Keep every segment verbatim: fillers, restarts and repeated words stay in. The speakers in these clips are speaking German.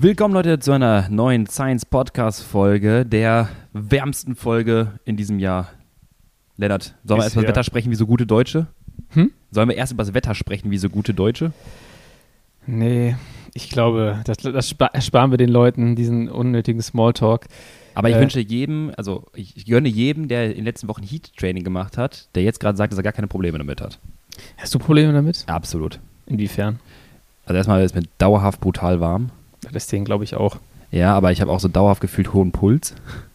Willkommen Leute zu einer neuen Science Podcast Folge, der wärmsten Folge in diesem Jahr. Lennart, sollen wir erst über das Wetter sprechen wie so gute Deutsche? Hm? Sollen wir erst über das Wetter sprechen wie so gute Deutsche? Nee, ich glaube, das, das ersparen wir den Leuten, diesen unnötigen Smalltalk. Aber ich äh, wünsche jedem, also ich, ich gönne jedem, der in den letzten Wochen Heat-Training gemacht hat, der jetzt gerade sagt, dass er gar keine Probleme damit hat. Hast du Probleme damit? Absolut. Inwiefern? Also erstmal ist mir dauerhaft brutal warm. Deswegen glaube ich auch. Ja, aber ich habe auch so dauerhaft gefühlt hohen Puls.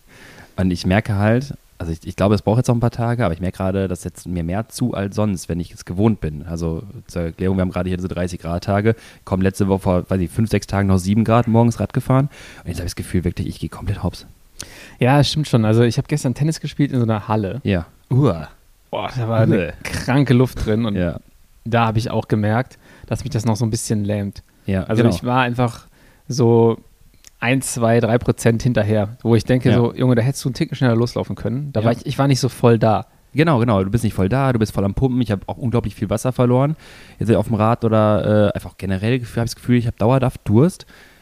Und ich merke halt, also ich, ich glaube, es braucht jetzt noch ein paar Tage, aber ich merke gerade, dass jetzt mir mehr zu als sonst, wenn ich es gewohnt bin. Also zur Erklärung, wir haben gerade hier diese dreißig Grad Tage, kommen letzte Woche vor, weiß ich, fünf, sechs Tagen noch sieben Grad morgens Rad gefahren. Und jetzt habe ich das Gefühl, wirklich, ich gehe komplett hops. Ja, stimmt schon. Also ich habe gestern Tennis gespielt in so einer Halle. Ja. Uah. Boah, da war eine kranke Luft drin. Und ja. da habe ich auch gemerkt, dass mich das noch so ein bisschen lähmt. Ja, also genau. Ich war einfach so ein, zwei, drei Prozent hinterher, wo ich denke, ja. so, Junge, da hättest du einen Ticken schneller loslaufen können. Da ja. war ich, ich war nicht so voll da. Genau, genau. Du bist nicht voll da, du bist voll am Pumpen. Ich habe auch unglaublich viel Wasser verloren. Jetzt auf dem Rad oder äh, einfach generell habe ich das Gefühl, ich habe dauerhaft Durst.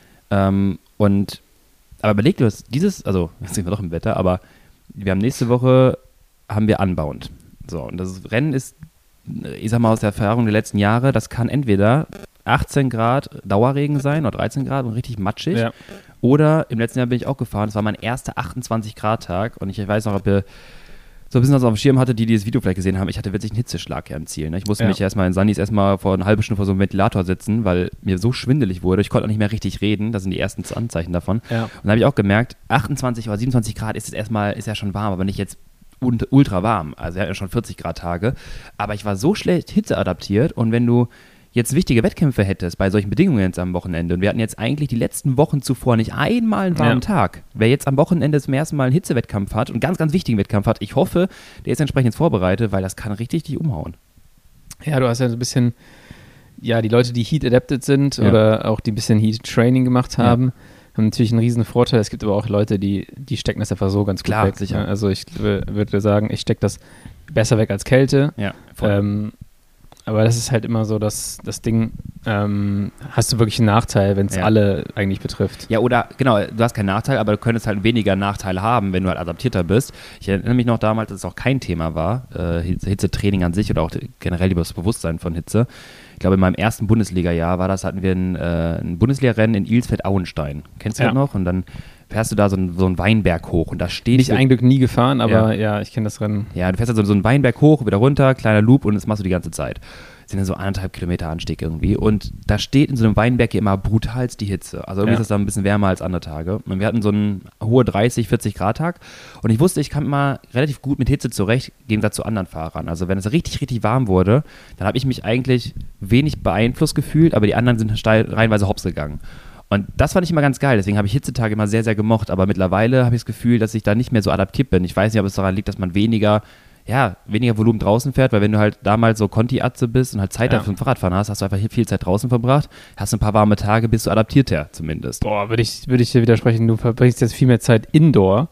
Ähm, und aber überleg dir das, dieses, also jetzt sind wir doch im Wetter, aber wir haben nächste Woche, haben wir Unbound. So, und das Rennen ist, ich sag mal aus der Erfahrung der letzten Jahre, das kann entweder achtzehn Grad Dauerregen sein oder dreizehn Grad und richtig matschig. Ja. Oder im letzten Jahr bin ich auch gefahren, das war mein erster achtundzwanzig Grad Tag und ich weiß noch, ob ihr so ein bisschen was auf dem Schirm hatte, die dieses Video vielleicht gesehen haben, ich hatte wirklich einen Hitzeschlag hier am Ziel. Ne? Ich musste ja. mich erstmal in Sandys erstmal vor eine halbe Stunde vor so einem Ventilator sitzen, weil mir so schwindelig wurde. Ich konnte auch nicht mehr richtig reden. Das sind die ersten Anzeichen davon. Ja. Und dann habe ich auch gemerkt, achtundzwanzig oder siebenundzwanzig Grad ist es erstmal, ist ja schon warm, aber nicht jetzt ultra warm. Also er hat ja schon vierzig Grad Tage. Aber ich war so schlecht hitzeadaptiert und wenn du jetzt wichtige Wettkämpfe hättest bei solchen Bedingungen jetzt am Wochenende und wir hatten jetzt eigentlich die letzten Wochen zuvor nicht einmal einen warmen ja. Tag. Wer jetzt am Wochenende zum ersten Mal einen Hitzewettkampf hat und einen ganz, ganz wichtigen Wettkampf hat, ich hoffe, der ist entsprechend jetzt vorbereitet, weil das kann richtig dich umhauen. Ja, du hast ja so ein bisschen, ja, die Leute, die Heat-adapted sind ja. oder auch die ein bisschen Heat-Training gemacht haben, ja. haben natürlich einen riesen Vorteil. Es gibt aber auch Leute, die, die stecken das einfach so ganz gut Klar, weg. Sicher. Also ich würde sagen, ich stecke das besser weg als Kälte. Ja, voll. Ähm, Aber das ist halt immer so das, das Ding, ähm, hast du wirklich einen Nachteil, wenn es ja. alle eigentlich betrifft. Ja, oder, genau, du hast keinen Nachteil, aber du könntest halt weniger Nachteile haben, wenn du halt adaptierter bist. Ich erinnere mich noch damals, dass es auch kein Thema war, äh, Hitzetraining an sich oder auch generell über das Bewusstsein von Hitze. Ich glaube, in meinem ersten Bundesliga-Jahr war das, hatten wir ein, äh, ein Bundesliga-Rennen in Ilsfeld-Auenstein. Kennst du ja. das noch? Und dann fährst du da so, ein, so einen Weinberg hoch und da steht... Nicht ein Glück nie gefahren, aber ja, ja ich kenne das Rennen. Ja, du fährst da so, so einen Weinberg hoch, wieder runter, kleiner Loop und das machst du die ganze Zeit. Das sind dann so anderthalb Kilometer Anstieg irgendwie und da steht in so einem Weinberg hier immer brutalst die Hitze. Also irgendwie ja. ist das da ein bisschen wärmer als andere Tage. Und wir hatten so einen hohe dreißig, vierzig Grad Tag und ich wusste, ich kam immer relativ gut mit Hitze zurecht, im Gegensatz zu anderen Fahrern. Also wenn es richtig, richtig warm wurde, dann habe ich mich eigentlich wenig beeinflusst gefühlt, aber die anderen sind steil, reihenweise hops gegangen. Und das fand ich immer ganz geil, deswegen habe ich Hitzetage immer sehr, sehr gemocht, aber mittlerweile habe ich das Gefühl, dass ich da nicht mehr so adaptiert bin. Ich weiß nicht, ob es daran liegt, dass man weniger, ja, weniger Volumen draußen fährt, weil wenn du halt damals so Conti-Atze bist und halt Zeit ja. dafür zum Fahrradfahren hast, hast du einfach viel Zeit draußen verbracht, hast ein paar warme Tage, bist du adaptierter zumindest. Boah, würde ich, würd ich dir widersprechen, du verbringst jetzt viel mehr Zeit indoor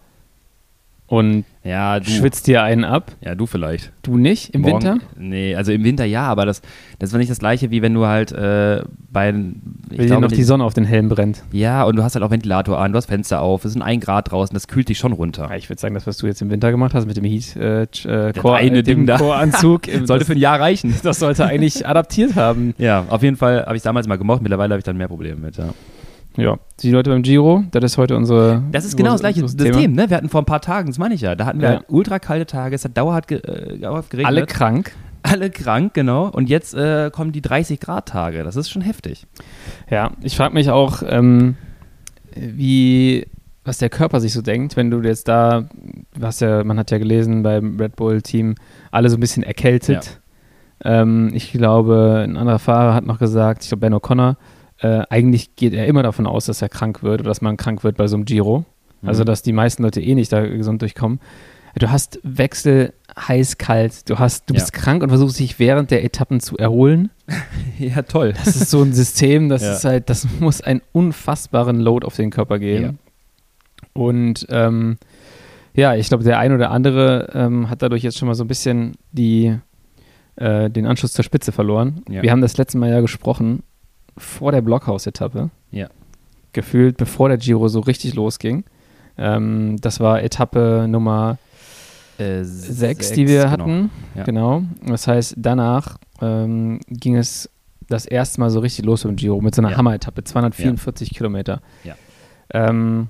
und ja, du. schwitzt dir einen ab. Ja, du vielleicht. Du nicht? Im Morgen, Winter? Nee, also im Winter ja, aber das, das war nicht das Gleiche, wie wenn du halt äh, bei... Ich Wenn dir noch die Sonne auf den Helm brennt. Ja, und du hast halt auch Ventilator an, du hast Fenster auf, es sind ein Grad draußen, das kühlt dich schon runter. Ja, ich würde sagen, das, was du jetzt im Winter gemacht hast mit dem Heat äh, äh, Core, äh, dem Core-Anzug, sollte das, für ein Jahr reichen. Das sollte eigentlich adaptiert haben. Ja, auf jeden Fall habe ich es damals mal gemocht, mittlerweile habe ich dann mehr Probleme mit, ja. Ja, die Leute beim Giro, das ist heute unsere... Das ist genau das gleiche System, ne? Wir hatten vor ein paar Tagen, das meine ich ja, da hatten wir ja. ultra kalte Tage, es hat dauerhaft, ge äh, dauerhaft geregnet. Alle krank. Alle krank, genau. Und jetzt äh, kommen die dreißig Grad Tage, das ist schon heftig. Ja, ich frage mich auch, ähm, wie, was der Körper sich so denkt, wenn du jetzt da, was ja, man hat ja gelesen beim Red Bull-Team, alle so ein bisschen erkältet. Ja. Ähm, ich glaube, ein anderer Fahrer hat noch gesagt, ich glaube Ben O'Connor, Äh, eigentlich geht er immer davon aus, dass er krank wird oder dass man krank wird bei so einem Giro. Mhm. Also, dass die meisten Leute eh nicht da gesund durchkommen. Du hast Wechsel heiß-kalt, du hast, du bist ja. krank und versuchst dich während der Etappen zu erholen. Ja, toll. Das ist so ein System, das ja. ist halt, das muss einen unfassbaren Load auf den Körper geben. Ja. Und ähm, ja, ich glaube, der ein oder andere ähm, hat dadurch jetzt schon mal so ein bisschen die, äh, den Anschluss zur Spitze verloren. Ja. Wir haben das letzte Mal ja gesprochen, vor der Blockhaus-Etappe. Ja. gefühlt, bevor der Giro so richtig losging. Ähm, das war Etappe Nummer Äh, sechs, sechs, die wir genau. hatten. Ja. Genau. Das heißt, danach ähm, ging es das erste Mal so richtig los mit dem Giro, mit so einer Ja. Hammer-Etappe, zweihundertvierundvierzig ja. Kilometer. Ja. Ähm,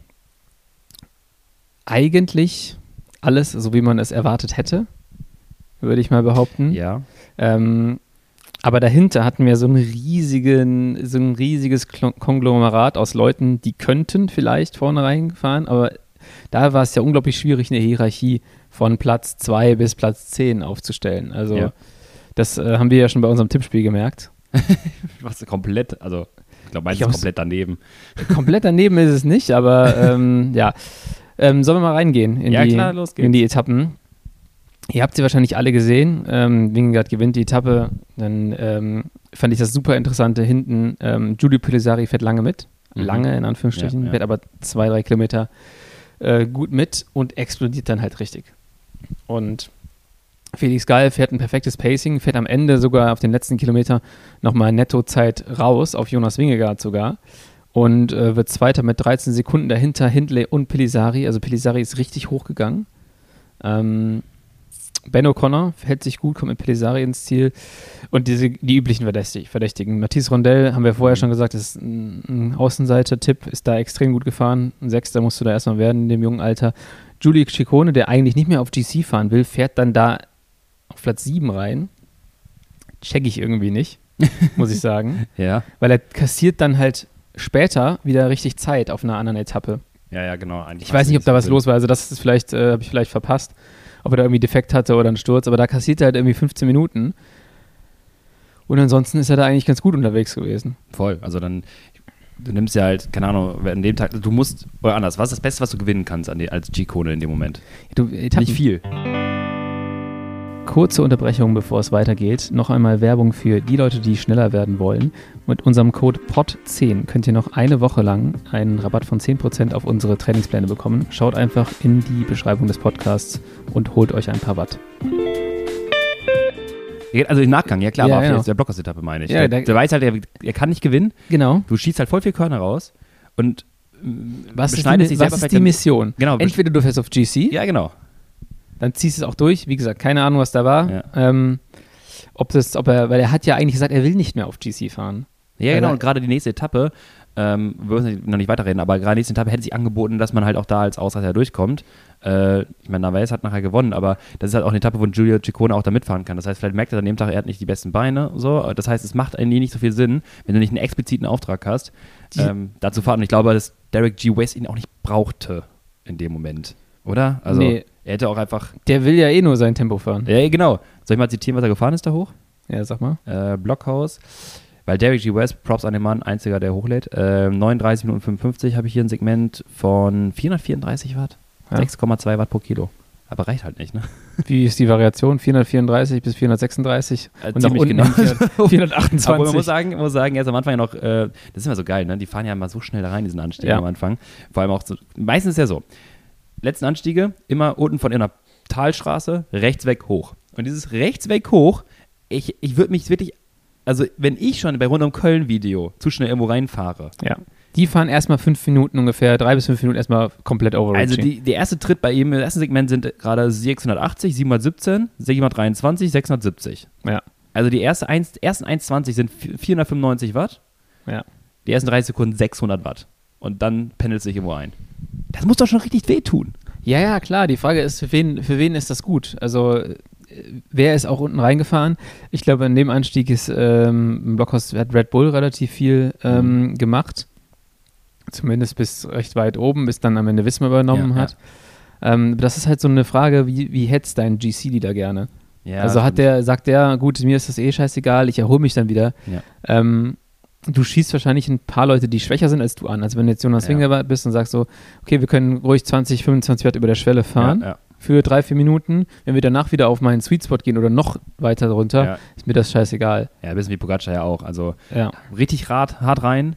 eigentlich alles, so wie man es erwartet hätte, würde ich mal behaupten. Ja. Ähm, aber dahinter hatten wir so, einen riesigen, so ein riesiges Klo- Konglomerat aus Leuten, die könnten vielleicht vorne reinfahren, aber da war es ja unglaublich schwierig, eine Hierarchie von Platz zwei bis Platz zehn aufzustellen. Also Ja. das äh, haben wir ja schon bei unserem Tippspiel gemerkt. Was komplett, also ich glaube, meins Ich ist hab's- komplett daneben. Komplett daneben ist es nicht, aber ähm, ja. Ähm, sollen wir mal reingehen in, Ja, die, klar, los geht's. in die Etappen? Ihr habt sie wahrscheinlich alle gesehen. Ähm, Vingegaard gewinnt die Etappe. Dann ähm, fand ich das super interessante hinten. Ähm, Giulio Pellizzari fährt lange mit. Mhm. Lange in Anführungsstrichen. Ja, ja. Fährt aber zwei, drei Kilometer äh, gut mit und explodiert dann halt richtig. Und Felix Gall fährt ein perfektes Pacing, fährt am Ende sogar auf den letzten Kilometer nochmal Nettozeit raus, auf Jonas Vingegaard sogar. Und äh, wird Zweiter mit dreizehn Sekunden dahinter, Hindley und Pellizzari. Also Pellizzari ist richtig hochgegangen. Ähm, Ben O'Connor hält sich gut, kommt mit Pellizzari ins Ziel. Und diese, die üblichen Verdächtig, Verdächtigen. Mathis Rondell, haben wir vorher schon gesagt, ist ein, ein Außenseiter-Tipp, ist da extrem gut gefahren. Ein Sechster musst du da erstmal werden in dem jungen Alter. Giulio Ciccone, der eigentlich nicht mehr auf G C fahren will, fährt dann da auf Platz sieben rein. Check ich irgendwie nicht, muss ich sagen. Ja. Weil er kassiert dann halt später wieder richtig Zeit auf einer anderen Etappe. Ja, ja, genau. Eigentlich Ich weiß nicht, ob da was Sinn. los war. Also das ist vielleicht, äh, habe ich vielleicht verpasst, ob er da irgendwie Defekt hatte oder einen Sturz. Aber da kassiert er halt irgendwie fünfzehn Minuten. Und ansonsten ist er da eigentlich ganz gut unterwegs gewesen. Voll. Also dann, du nimmst ja halt, keine Ahnung, an dem Tag, du musst, oder anders, was ist das Beste, was du gewinnen kannst an die, als G-Kone in dem Moment? Du, Etappen, Nicht viel. Kurze Unterbrechung, bevor es weitergeht. Noch einmal Werbung für die Leute, die schneller werden wollen. Mit unserem Code P O D zehn könnt ihr noch eine Woche lang einen Rabatt von zehn Prozent auf unsere Trainingspläne bekommen. Schaut einfach in die Beschreibung des Podcasts und holt euch ein paar Watt. Also im Nachgang, ja klar, Ja, aber auf genau. der, der Blockers-Etappe meine ich. Ja, der, der- der weiß halt, er, er kann nicht gewinnen. Genau. Du schießt halt voll viel Körner raus und ähm, Was ist die, beschneidest dich was selber ist vielleicht die dann- Mission? Genau, besch- Entweder du fährst auf G C, Ja, genau. dann ziehst du es auch durch. Wie gesagt, keine Ahnung, was da war. Ja. Ähm, ob das, ob er, weil er hat ja eigentlich gesagt, er will nicht mehr auf G C fahren. Ja, Weil genau. er- Und gerade die nächste Etappe, ähm, wir müssen noch nicht weiterreden, aber gerade die nächste Etappe hätte sich angeboten, dass man halt auch da als Ausreißer durchkommt. Äh, ich meine, Narvaez hat nachher gewonnen, aber das ist halt auch eine Etappe, wo Giulio Ciccone auch da mitfahren kann. Das heißt, vielleicht merkt er an dem Tag, er hat nicht die besten Beine. So. Das heißt, es macht eigentlich nicht so viel Sinn, wenn du nicht einen expliziten Auftrag hast, Die- ähm, da zu fahren. Und ich glaube, dass Derek G. West ihn auch nicht brauchte in dem Moment. Oder? Also, Nee. er hätte auch einfach. Der will ja eh nur sein Tempo fahren. Ja, genau. Soll ich mal zitieren, was er gefahren ist da hoch? Ja, sag mal. Äh, Blockhaus. Weil Derek G. West, Props an den Mann, einziger, der hochlädt. Äh, neununddreißig Minuten fünfundfünfzig habe ich hier ein Segment von vierhundertvierunderträchtig Watt. Ja. sechs Komma zwei Watt pro Kilo. Aber reicht halt nicht, ne? Wie ist die Variation? vierhundertvierunddreißig bis vierhundertsechsunddreißig Äh, und nach ziemlich unten genau. hin Aber vierhundertachtundzwanzig. man muss sagen, muss sagen, er ist am Anfang ja noch, äh, das ist immer so geil, ne? Die fahren ja immer so schnell da rein, diesen Anstieg Ja. am Anfang. Vor allem auch so, meistens ist ja so, letzten Anstiege, immer unten von einer Talstraße, rechts weg hoch. Und dieses rechts weg hoch, ich, ich würde mich wirklich, also wenn ich schon bei Rund um Köln-Video zu schnell irgendwo reinfahre, Ja. Die fahren erstmal fünf Minuten ungefähr, drei bis fünf Minuten erstmal komplett overreaching. also die, der erste Tritt bei ihm, im ersten Segment sind gerade sechshundertachtzig, siebenhundertsiebzehn, siebenhundertdreiundzwanzig, sechshundertsiebzig. Ja. Also die erste eins, ersten eins Komma zwanzig sind vierhundertfünfundneunzig Watt, Ja. die ersten dreißig Sekunden sechshundert Watt. Und dann pendelt es sich irgendwo ein. Das muss doch schon richtig wehtun. Ja, ja, klar. Die Frage ist, für wen, für wen ist das gut? Also, äh, wer ist auch unten reingefahren? Ich glaube, in dem Anstieg ist ähm, im Blockhaus hat Red Bull relativ viel ähm, Mhm. gemacht. Zumindest bis recht weit oben, bis dann am Ende Wismar übernommen Ja, hat. Ähm, das ist halt so eine Frage, wie, wie hetzt dein G C-Leader gerne? Ja, also hat stimmt. der, sagt der, gut, mir ist das eh scheißegal, ich erhole mich dann wieder. Ja. Ähm, du schießt wahrscheinlich ein paar Leute, die schwächer sind als du an. Also wenn du jetzt Jonas Ja. Vingegaard bist und sagst so, okay, wir können ruhig zwanzig, fünfundzwanzig Watt über der Schwelle fahren Ja, ja. für drei, vier Minuten. Wenn wir danach wieder auf meinen Sweet Spot gehen oder noch weiter runter, Ja. ist mir das scheißegal. Ja, ein bisschen wie Pogacar ja auch. Also Ja. richtig hart, hart rein.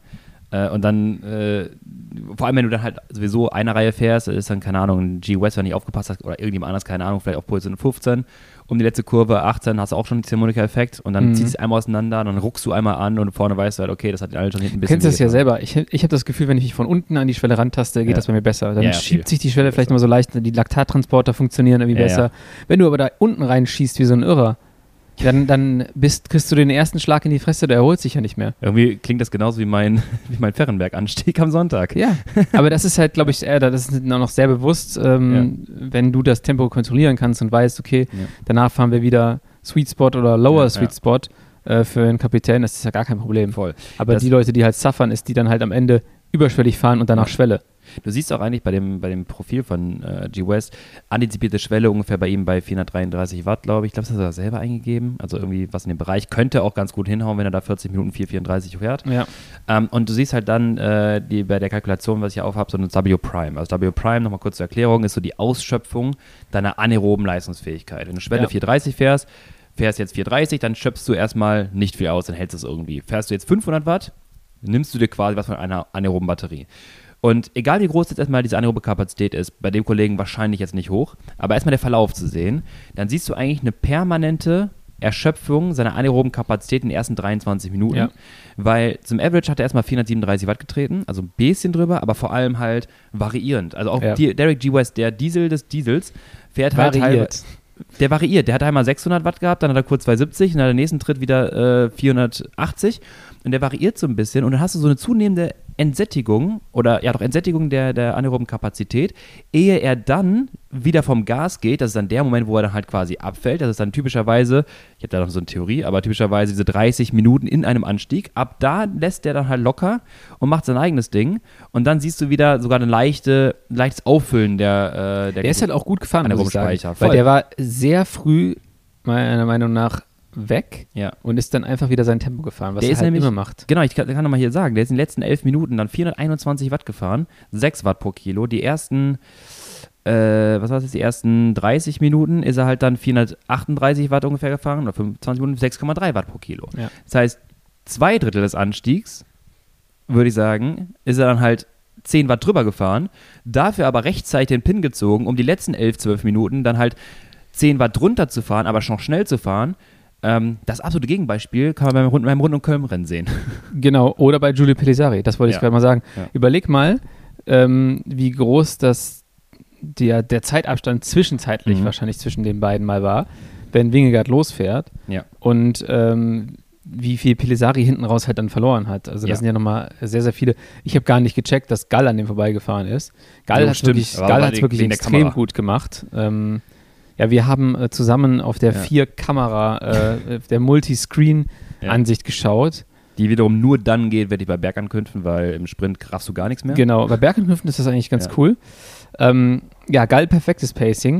Äh, und dann, äh, vor allem wenn du dann halt sowieso eine Reihe fährst, ist dann, keine Ahnung, ein G West, wenn du nicht aufgepasst hast, oder irgendjemand anders, keine Ahnung, vielleicht auf Position fünfzehn, um die letzte Kurve achtzehn hast du auch schon den Ziehharmonika-Effekt und dann mhm. ziehst du einmal auseinander, dann ruckst du einmal an und vorne weißt du halt, okay, das hat den alle schon hinten ein bisschen. Du kennst das ja selber. Ich, ich habe das Gefühl, wenn ich mich von unten an die Schwelle rantaste, geht ja. das bei mir besser. Dann ja, ja, schiebt viel. sich die Schwelle vielleicht nochmal so leicht, die Laktattransporter funktionieren irgendwie ja, besser. Ja. Wenn du aber da unten reinschießt wie so ein Irrer, Dann, dann bist, kriegst du den ersten Schlag in die Fresse, der erholt sich ja nicht mehr. Irgendwie klingt das genauso wie mein, wie mein Ferrenberg-Anstieg am Sonntag. Ja, aber das ist halt, glaube ich, eher, das ist auch noch sehr bewusst, ähm, ja. wenn du das Tempo kontrollieren kannst und weißt, okay, ja. danach fahren wir wieder Sweet Spot oder Lower ja, Sweet ja. Spot äh, für einen Kapitän, das ist ja gar kein Problem. Voll. Aber das die Leute, die halt suffern, ist, die dann halt am Ende überschwellig fahren und danach ja. Schwelle. Du siehst auch eigentlich bei dem, bei dem Profil von äh, G West, antizipierte Schwelle ungefähr bei ihm bei vierhundertdreiunddreißig Watt, glaube ich. Ich glaube, das hat er selber eingegeben. Also irgendwie was in dem Bereich. Könnte auch ganz gut hinhauen, wenn er da vierzig Minuten vier vierunddreißig fährt. Ja. Ähm, und du siehst halt dann äh, die, bei der Kalkulation, was ich aufhabe, so eine W Prime. Also W Prime, nochmal kurz zur Erklärung, ist so die Ausschöpfung deiner anaeroben Leistungsfähigkeit. Wenn du Schwelle ja. vier dreißig fährst, fährst jetzt vier dreißig, dann schöpfst du erstmal nicht viel aus, dann hältst du es irgendwie. Fährst du jetzt fünfhundert Watt, nimmst du dir quasi was von einer anaeroben Batterie. Und egal wie groß jetzt erstmal diese anaerobe Kapazität ist, bei dem Kollegen wahrscheinlich jetzt nicht hoch, aber erstmal der Verlauf zu sehen, dann siehst du eigentlich eine permanente Erschöpfung seiner anaeroben Kapazität in den ersten dreiundzwanzig Minuten, ja. weil zum Average hat er erstmal vierhundertsiebenunddreißig Watt getreten, also ein bisschen drüber, aber vor allem halt variierend. Also auch ja. die, Derek G. West, der Diesel des Diesels, fährt halt variiert. Der variiert, der hat einmal sechshundert Watt gehabt, dann hat er kurz zweihundertsiebzig und dann der nächsten Tritt wieder äh, vierhundertachtzig und der variiert so ein bisschen und dann hast du so eine zunehmende Entsättigung oder ja doch Entsättigung der, der anaeroben Kapazität, ehe er dann wieder vom Gas geht. Das ist dann der Moment, wo er dann halt quasi abfällt. Das ist dann typischerweise, ich habe da noch so eine Theorie, aber typischerweise diese dreißig Minuten in einem Anstieg. Ab da lässt der dann halt locker und macht sein eigenes Ding. Und dann siehst du wieder sogar ein leichte, leichtes Auffüllen der, äh, der Der ist halt auch gut gefahren, muss ich sagen. Voll. Weil der war sehr früh, meiner Meinung nach, weg ja. und ist dann einfach wieder sein Tempo gefahren, was der er ist halt nämlich, immer macht. Genau, ich kann, kann nochmal hier sagen, der ist in den letzten elf Minuten dann vierhunderteinundzwanzig Watt gefahren, sechs Watt pro Kilo. Die ersten, äh, was war das, die ersten dreißig Minuten ist er halt dann vierhundertachtunddreißig Watt ungefähr gefahren oder fünfundzwanzig Minuten, sechs Komma drei Watt pro Kilo. Ja. Das heißt, zwei Drittel des Anstiegs, würde ich sagen, ist er dann halt zehn Watt drüber gefahren, dafür aber rechtzeitig den Pin gezogen, um die letzten elf, zwölf Minuten dann halt zehn Watt drunter zu fahren, aber schon schnell zu fahren. Ähm, das absolute Gegenbeispiel kann man beim Rund, beim Rund- und Köln-Rennen sehen. Genau, oder bei Giulio Pellizzari, das wollte ich ja. gerade mal sagen. Ja. Überleg mal, ähm, wie groß das der, der Zeitabstand zwischenzeitlich mhm. wahrscheinlich zwischen den beiden mal war, wenn Vingegaard losfährt ja. und ähm, wie viel Pellizzari hinten raus halt dann verloren hat. Also das ja. sind ja nochmal sehr, sehr viele. Ich habe gar nicht gecheckt, dass Gall an dem vorbeigefahren ist. Gall ja, hat wirklich, Gall hat's wirklich extrem gut gemacht. Ähm, Ja, wir haben äh, zusammen auf der ja. vier Kamera, äh, der Multiscreen-Ansicht ja. geschaut. Die wiederum nur dann geht, wenn ich bei Bergankünften, weil im Sprint raffst du gar nichts mehr. Genau, bei Bergankünften ist das eigentlich ganz ja. cool. Ähm, ja, geil, perfektes Pacing.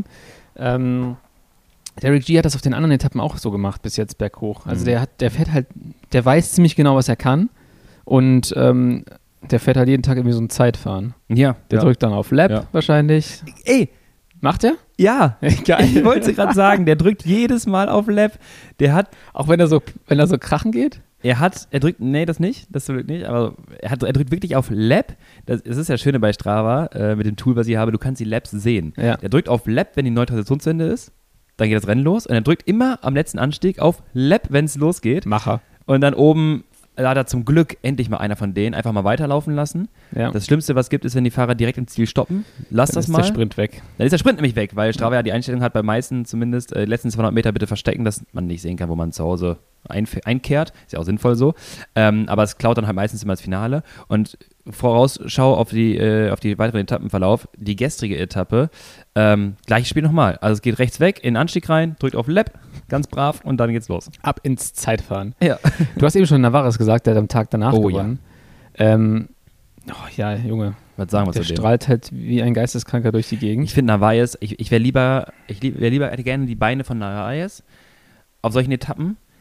Ähm, Derek G hat das auf den anderen Etappen auch so gemacht, bis jetzt berghoch. Also mhm. der hat, der fährt halt, der weiß ziemlich genau, was er kann und ähm, der fährt halt jeden Tag irgendwie so ein Zeitfahren. Ja. Der ja. drückt dann auf Lap ja. wahrscheinlich. Ey! Macht er? Ja, geil. Ich wollte gerade sagen, der drückt jedes Mal auf Lap. Der hat, auch wenn er so, wenn er so krachen geht? Er hat, er drückt, nee, das nicht, das drückt nicht, aber er, hat, er drückt wirklich auf Lap. Das, das ist ja das Schöne bei Strava, äh, mit dem Tool, was ich habe, du kannst die Laps sehen. Ja. Er drückt auf Lap, wenn die Neutralisationswende ist, dann geht das Rennen los und er drückt immer am letzten Anstieg auf Lap, wenn es losgeht. Macher. Und dann oben da hat er zum Glück endlich mal einer von denen einfach mal weiterlaufen lassen. Ja. Das Schlimmste, was es gibt, ist, wenn die Fahrer direkt im Ziel stoppen. Lass dann das ist mal. Dann ist der Sprint weg. Dann ist der Sprint nämlich weg, weil Strava ja die Einstellung hat, bei meisten zumindest, äh, letzten zweihundert Meter bitte verstecken, dass man nicht sehen kann, wo man zu Hause einf- einkehrt. Ist ja auch sinnvoll so. Ähm, aber es klaut dann halt meistens immer das Finale. Und Vorausschau auf die, äh, auf die weiteren Etappenverlauf. Die gestrige Etappe, ähm, gleiches Spiel nochmal. Also es geht rechts weg, in den Anstieg rein, drückt auf Lap, ganz brav und dann geht's los. Ab ins Zeitfahren. Ja. Du hast eben schon Navarres gesagt, der hat am Tag danach oh, gewonnen. Ja. Ähm, oh, ja, Junge. Was sagen wir der zu dem? strahlt halt wie ein Geisteskranker durch die Gegend. Ich finde Narvaez, ich, ich wäre lieber, ich wäre lieber, hätte gerne die Beine von Narvaez auf solchen Etappen,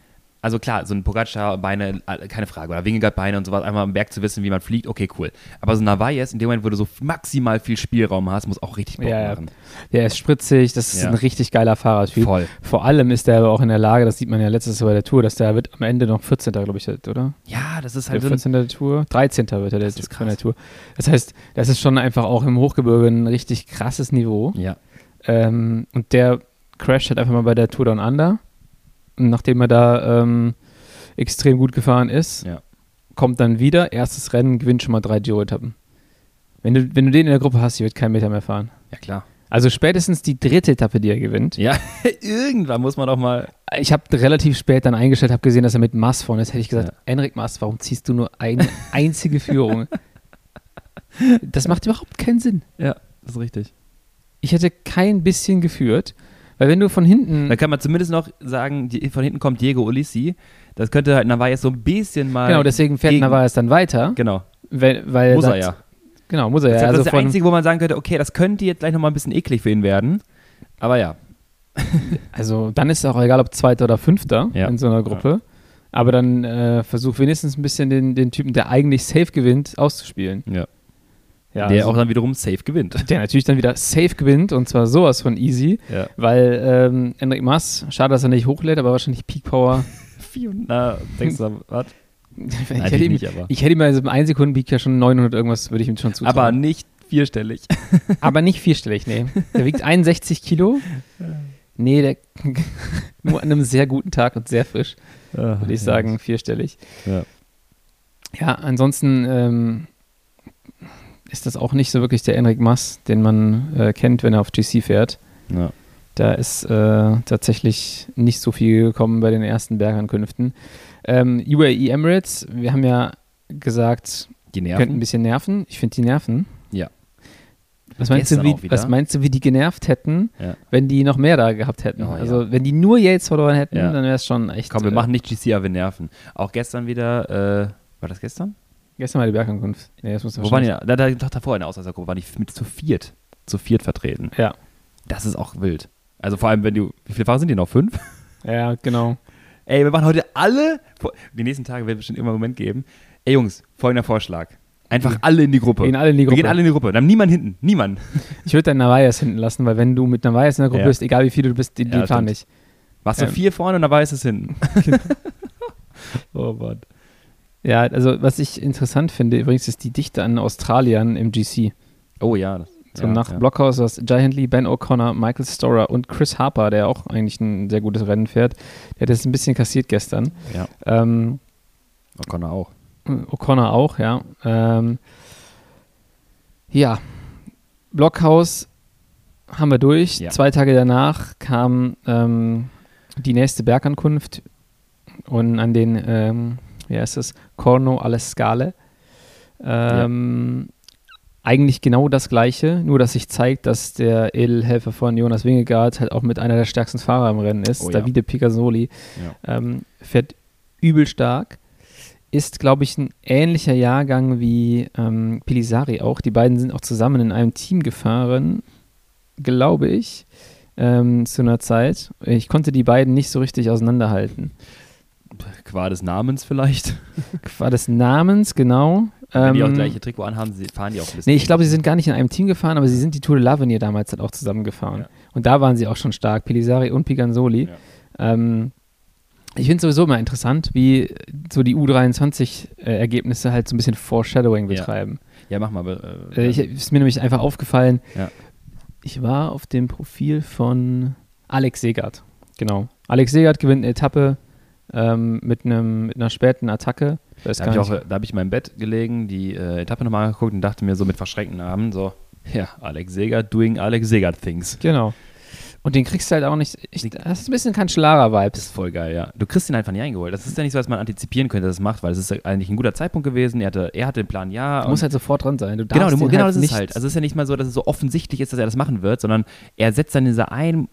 Also klar, so ein Pogacar, Beine, keine Frage. Oder Vingegaard, Beine und sowas, einmal am Berg zu wissen, wie man fliegt, okay, cool. Aber so ein Narvaez, in dem Moment, wo du so maximal viel Spielraum hast, muss auch richtig Bock ja, machen. Ja, er ist spritzig, das ist Ja. ein richtig geiler Fahrertyp. Voll. Vor allem ist er aber auch in der Lage, das sieht man ja letztes Jahr bei der Tour, dass der wird am Ende noch vierzehnter glaube ich, oder? Ja, das ist Der halt so ein, vierzehnter der Tour, dreizehnter wird er Das der ist von der krass. Tour. Das heißt, das ist schon einfach auch im Hochgebirge ein richtig krasses Niveau. Ja. Ähm, und der crasht halt einfach mal bei der Tour Down Under. Und nachdem er da ähm, extrem gut gefahren ist, Ja. kommt dann wieder, erstes Rennen, gewinnt schon mal drei Giro-Etappen. Wenn du, wenn du den in der Gruppe hast, die wird keinen Meter mehr fahren. Ja, klar. Also spätestens die dritte Etappe, die er gewinnt. Ja, irgendwann muss man doch mal. Ich habe relativ spät dann eingestellt, habe gesehen, dass er mit Mas vorne ist. Hätte ich gesagt, Ja. Enric Mas, warum ziehst du nur eine einzige Führung? Das macht überhaupt keinen Sinn. Ja, das ist richtig. Ich hätte kein bisschen geführt, weil wenn du von hinten... Dann kann man zumindest noch sagen, die, von hinten kommt Diego Ulissi. Das könnte halt Narvaez so ein bisschen mal. Genau, deswegen fährt gegen- Narvaez dann weiter. Genau. Weil, weil Muss er das- ja. Genau, muss er Das ja. ist Also das von, Einzige, wo man sagen könnte, okay, das könnte jetzt gleich nochmal ein bisschen eklig für ihn werden. Aber ja. also dann ist es auch egal, ob Zweiter oder Fünfter Ja. in so einer Gruppe. Aber dann äh, versuch wenigstens ein bisschen den, den Typen, der eigentlich safe gewinnt, auszuspielen. ja. Ja, Der also, auch dann wiederum safe gewinnt. der natürlich dann wieder safe gewinnt und zwar sowas von easy, Ja. weil ähm, Enric Mas, schade, dass er nicht hochlädt, aber wahrscheinlich Peak Power. Na, denkst du, was? ich, Nein, hätte ihm, nicht, aber. ich hätte ihm bei diesem ein Sekunden Peak ja schon neunhundert irgendwas, würde ich ihm schon zutrauen. Aber nicht vierstellig. Aber nicht vierstellig, nee. Der wiegt einundsechzig Kilo. Nee, der nur an einem sehr guten Tag und sehr frisch, würde ich sagen, vierstellig. Ja. Ja, ansonsten ähm, ist das auch nicht so wirklich der Enric Mas, den man äh, kennt, wenn er auf G C fährt. Ja. Da ist äh, tatsächlich nicht so viel gekommen bei den ersten Bergankünften. Ähm, U A E Emirates, wir haben ja gesagt, Die könnten ein Nerven. bisschen nerven. Ich finde die nerven. Ja. Was meinst, du, Gestern auch wie, wieder. was meinst du, wie die genervt hätten, Ja. wenn die noch mehr da gehabt hätten? Oh, ja. Also, wenn die nur Yates verloren hätten, Ja. dann wäre es schon echt. Komm, wir äh, machen nicht G C, aber wir nerven. Auch gestern wieder, äh, war das gestern? Gestern mal die Bergankunft. Nee, das muss Wo waren die? Da, da, doch davor in der Ausreißergruppe waren die mit zu viert, zu viert vertreten. Ja. Das ist auch wild. Also vor allem, wenn du, wie viele Fahrer sind die noch? Fünf? Ja, genau. Ey, wir machen heute alle, die nächsten Tage wird es bestimmt immer einen Moment geben. Ey Jungs, folgender Vorschlag. Einfach Wir alle in die Gruppe. gehen alle in die Wir Gruppe. gehen alle in die Gruppe. Dann niemand hinten. Niemand. Ich würde dann Narvaez hinten lassen, weil wenn du mit Narvaez in der Gruppe Ja. bist, egal wie viele du bist, die, die Ja, fahren stimmt. nicht. Machst du Ähm. vier vorne und dann weiß es hinten. Oh Mann. Ja, also was ich interessant finde, übrigens ist die Dichte an Australiern im G C. Oh ja. Das, So ja, nach ja. Blockhaus aus Giant Lee, Ben O'Connor, Michael Storer und Chris Harper, der auch eigentlich ein sehr gutes Rennen fährt. Der hat das ein bisschen kassiert gestern. Ja, Ähm, O'Connor auch. O'Connor auch, ja. Ähm, ja, Blockhaus haben wir durch. Ja. Zwei Tage danach kam ähm, die nächste Bergankunft und an den, ähm, wie heißt es, Corno alle Scale. Ähm, Eigentlich genau das Gleiche, nur dass sich zeigt, dass der Edelhelfer von Jonas Vingegaard halt auch mit einer der stärksten Fahrer im Rennen ist. Oh ja. Davide Picazzoli Ja. ähm, fährt übel stark. Ist, glaube ich, ein ähnlicher Jahrgang wie ähm, Pilisari auch. Die beiden sind auch zusammen in einem Team gefahren, glaube ich, ähm, zu einer Zeit. Ich konnte die beiden nicht so richtig auseinanderhalten. Qua des Namens vielleicht. War des Namens, genau. Wenn die auch Ähm, gleiche Trikot anhaben, sie- fahren die auch ein bisschen. Nee, ich glaube, sie sind gar nicht in einem Team gefahren, aber sie sind die Tour de l'Avenir damals halt auch zusammengefahren. Ja. Und da waren sie auch schon stark, Pilisari und Piganzoli. Ja. Ähm, ich finde es sowieso immer interessant, wie so die U dreiundzwanzig-Ergebnisse halt so ein bisschen Foreshadowing Ja. betreiben. Ja, mach mal. Äh, Äh, ich, ist mir nämlich einfach aufgefallen, Ja. ich war auf dem Profil von Alex Segard. Genau. Alex Segard gewinnt eine Etappe ähm, mit, einem, mit einer späten Attacke. Weiß Da gar habe ich, nicht. auch- da hab ich in meinem Bett gelegen, die äh, Etappe nochmal angeguckt und dachte mir so mit verschränkten Armen so, ja, Alex Segard doing Alex Segard things. Genau. Und den kriegst du halt auch nicht. Ich, das ist ein bisschen Cancellara-Vibes. Das ist voll geil, ja. Du kriegst ihn einfach nie eingeholt. Das ist ja nicht so, dass man antizipieren könnte, dass es macht, weil es ist ja eigentlich ein guter Zeitpunkt gewesen. Er hatte, er hatte den Plan, ja. Du und- musst halt sofort dran sein. Du genau, darfst du, mu- den genau halt das ist nicht, halt. Also es ist ja nicht mal so, dass es so offensichtlich ist, dass er das machen wird, sondern er setzt dann in dieser einen, in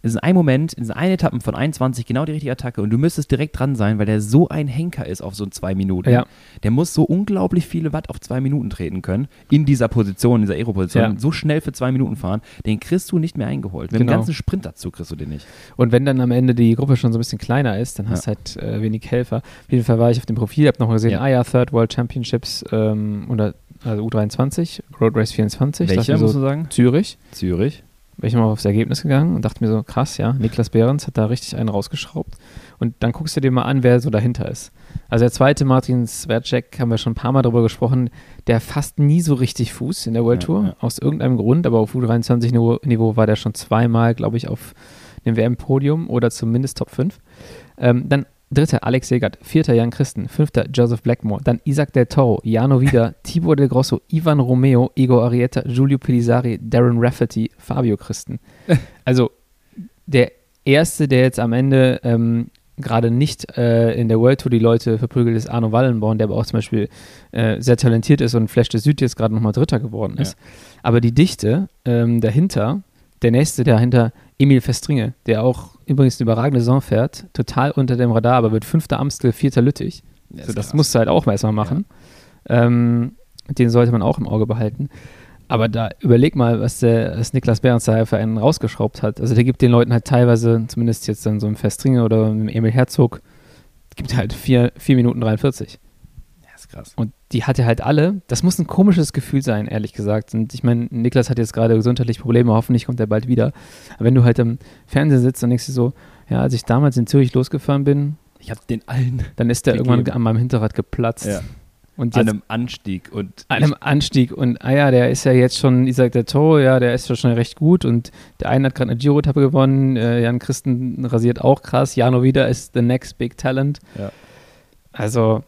Es ist ein Moment, in einen Etappen von einundzwanzig genau die richtige Attacke und du müsstest direkt dran sein, weil der so ein Henker ist auf so zwei Minuten. Ja. Der muss so unglaublich viele Watt auf zwei Minuten treten können, in dieser Position, in dieser Aero-Position, Ja. so schnell für zwei Minuten fahren, den kriegst du nicht mehr eingeholt. Mit Genau. dem ganzen Sprint dazu kriegst du den nicht. Und wenn dann am Ende die Gruppe schon so ein bisschen kleiner ist, dann hast du Ja. halt äh, wenig Helfer. Auf jeden Fall war ich auf dem Profil, hab noch mal gesehen, Ja. ah ja, Third World Championships ähm, oder, also U dreiundzwanzig, Road Race vierundzwanzig. Welcher, dachte mir musst so, du sagen? Zürich. Zürich. Bin ich mal aufs Ergebnis gegangen und dachte mir so, krass, ja, Niklas Behrens hat da richtig einen rausgeschraubt. Und dann guckst du dir mal an, wer so dahinter ist. Also der zweite, Martin Svercek, haben wir schon ein paar Mal darüber gesprochen, der fasst nie so richtig Fuß in der World Ja, Tour, ja. aus irgendeinem Grund, aber auf U dreiundzwanzig-Niveau Niveau war der schon zweimal, glaube ich, auf dem W M-Podium oder zumindest Top fünf. Ähm, dann dritter, Alex Segert, vierter, Jan Christen, fünfter, Joseph Blackmore, dann Isaac Del Toro, Jano Wieder, Tibor Del Grosso, Ivan Romeo, Igor Arrieta, Giulio Pellizzari, Darren Rafferty, Fabio Christen. Also der erste, der jetzt am Ende ähm, gerade nicht äh, in der World Tour die Leute verprügelt, ist Arno Wallenborn, der aber auch zum Beispiel äh, sehr talentiert ist und Flash de Süd jetzt gerade nochmal Dritter geworden ist. Ja. Aber die Dichte ähm, dahinter, der nächste dahinter, Emil Festringe, der auch übrigens eine überragende Saison fährt, total unter dem Radar, aber wird fünfter Amstel, vierter Lüttich. Ja, So, ist das krass. musst du halt auch mal erstmal machen. Ähm, den sollte man auch im Auge behalten. Aber da überleg mal, was der was Niklas Behrens da für einen rausgeschraubt hat. Also der gibt den Leuten halt teilweise, zumindest jetzt dann so im Festringe oder im Emil Herzog, gibt halt vier Minuten dreiundvierzig. Ja, ist krass. Und die hat er halt alle. Das muss ein komisches Gefühl sein, ehrlich gesagt. Und ich meine, Niklas hat jetzt gerade gesundheitliche Probleme, hoffentlich kommt er bald wieder. Aber wenn du halt im Fernsehen sitzt und denkst dir so, ja, als ich damals in Zürich losgefahren bin, Ich hab den allen dann ist der gegeben. irgendwann an meinem Hinterrad geplatzt. Ja. Und an jetzt einem Anstieg und einem Anstieg und ah ja, der ist ja jetzt schon, Isaac Del Toro, ja, der ist ja schon recht gut und der eine hat gerade eine Giro-Etappe gewonnen, äh, Jan Christen rasiert auch krass, Jano Wieder ist the next big talent. Ja. Also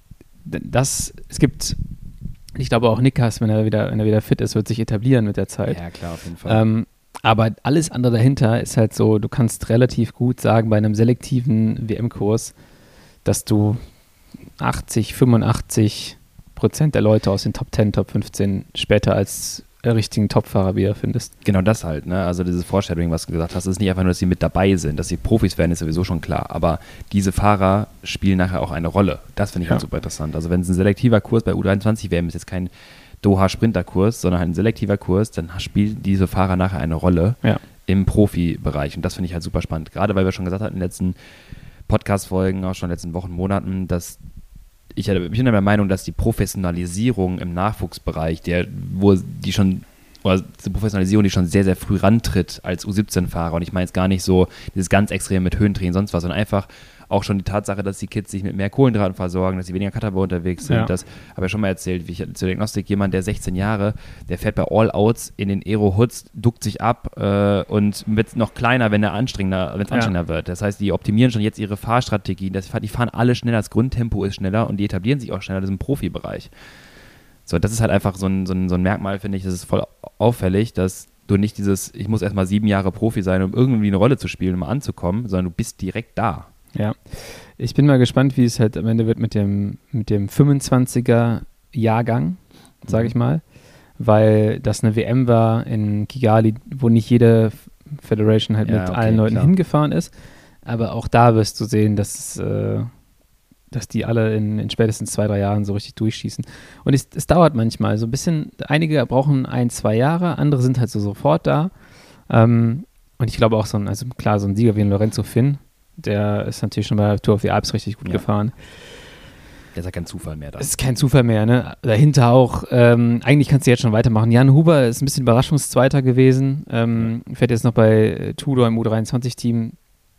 d- das, es gibt, ich glaube auch Nikas, wenn er wieder, wenn er wieder fit ist, wird sich etablieren mit der Zeit. Ja, klar, auf jeden Fall. Ähm, aber alles andere dahinter ist halt so, du kannst relativ gut sagen bei einem selektiven W M-Kurs, dass du achtzig, fünfundachtzig Prozent der Leute aus den Top zehn, Top fünfzehn später als äh, richtigen Topfahrer wiederfindest. Genau das halt, ne? Also dieses Foreshadowing, was du gesagt hast, ist nicht einfach nur, dass sie mit dabei sind, dass sie Profis werden, ist sowieso schon klar. Aber diese Fahrer spielen nachher auch eine Rolle. Das finde ich Ja. halt super interessant. Also wenn es ein selektiver Kurs bei U dreiundzwanzig wäre, ist jetzt kein Doha-Sprinter-Kurs, sondern halt ein selektiver Kurs, dann spielen diese Fahrer nachher eine Rolle Ja. im Profibereich. Und das finde ich halt super spannend. Gerade weil wir schon gesagt hatten in den letzten Podcast-Folgen, auch schon in den letzten Wochen, Monaten, dass ich bin der Meinung, dass die Professionalisierung im Nachwuchsbereich, der, wo die schon, oder die Professionalisierung, die schon sehr, sehr früh rantritt als U siebzehn-Fahrer, und ich meine jetzt gar nicht so dieses ganz extrem mit Höhentraining sonst was, sondern einfach auch schon die Tatsache, dass die Kids sich mit mehr Kohlenhydraten versorgen, dass sie weniger Cutterbau unterwegs sind. Ja. Das habe ich ja schon mal erzählt, wie ich zur Diagnostik, jemand, der sechzehn Jahre, der fährt bei All-Outs in den Aero-Hoods, duckt sich ab äh, und wird noch kleiner, wenn er anstrengender, wenn es Ja. anstrengender wird. Das heißt, die optimieren schon jetzt ihre Fahrstrategien. Das, die fahren alle schneller, das Grundtempo ist schneller und die etablieren sich auch schneller, das ist im Profibereich. So, das ist halt einfach so ein, so ein, so ein Merkmal, finde ich, das ist voll auffällig, dass du nicht dieses, ich muss erstmal sieben Jahre Profi sein, um irgendwie eine Rolle zu spielen, um anzukommen, sondern du bist direkt da. Ja, ich bin mal gespannt, wie es halt am Ende wird mit dem, mit dem fünfundzwanziger Jahrgang, sage ich mal, weil das eine W M war in Kigali, wo nicht jede Federation halt Ja, mit okay, allen Leuten klar. hingefahren ist, aber auch da wirst du sehen, dass, äh, dass die alle in, in spätestens zwei, drei Jahren so richtig durchschießen. Und es, es dauert manchmal so ein bisschen, einige brauchen ein, zwei Jahre, andere sind halt so sofort da. Ähm, und ich glaube auch so ein, also klar, so ein Sieger wie ein Lorenzo Finn, der ist natürlich schon bei Tour of the Alps richtig gut Ja. gefahren. Das ist ja kein Zufall mehr da. Es ist kein Zufall mehr, ne? Dahinter auch, ähm, eigentlich kannst du jetzt schon weitermachen. Jan Huber ist ein bisschen Überraschungszweiter gewesen, ähm, fährt jetzt noch bei äh, Tudor im U dreiundzwanzig-Team,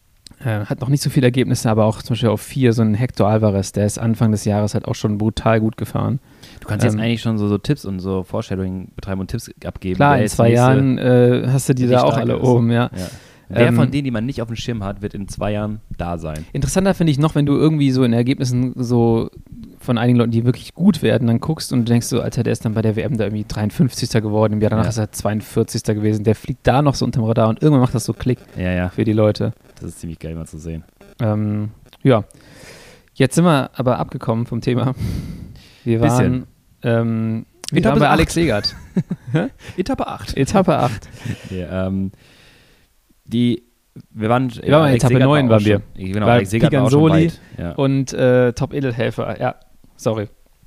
äh, hat noch nicht so viele Ergebnisse, aber auch zum Beispiel auf vier so ein Hector Alvarez, der ist Anfang des Jahres halt auch schon brutal gut gefahren. Du kannst jetzt ähm, eigentlich schon so, so Tipps und so Foreshadowing betreiben und Tipps abgeben. Klar, wer in jetzt zwei nächste- Jahren äh, hast du die richtig da auch stark alle ist. oben, ja. Ja. Wer Ähm, von denen, die man nicht auf dem Schirm hat, wird in zwei Jahren da sein. Interessanter finde ich noch, wenn du irgendwie so in Ergebnissen so von einigen Leuten, die wirklich gut werden, dann guckst und du denkst so, Alter, der ist dann bei der W M da irgendwie dreiundfünfzigster geworden, im Jahr danach Ja. ist er zweiundvierzigster gewesen, der fliegt da noch so unterm Radar und irgendwann macht das so Klick Ja, ja. für die Leute. Das ist ziemlich geil mal zu sehen. Ähm, ja, jetzt sind wir aber abgekommen vom Thema. Wir waren, Bisschen. ähm, wir Etappe waren bei acht. Alex Segert. Etappe acht. Etappe acht. Ja, ähm, die wir waren, wir waren in Etappe neun waren wir. Schon, genau, War Alex Segert war auch schon weit. Ja. Und äh, Top Edelhelfer. Ja, sorry.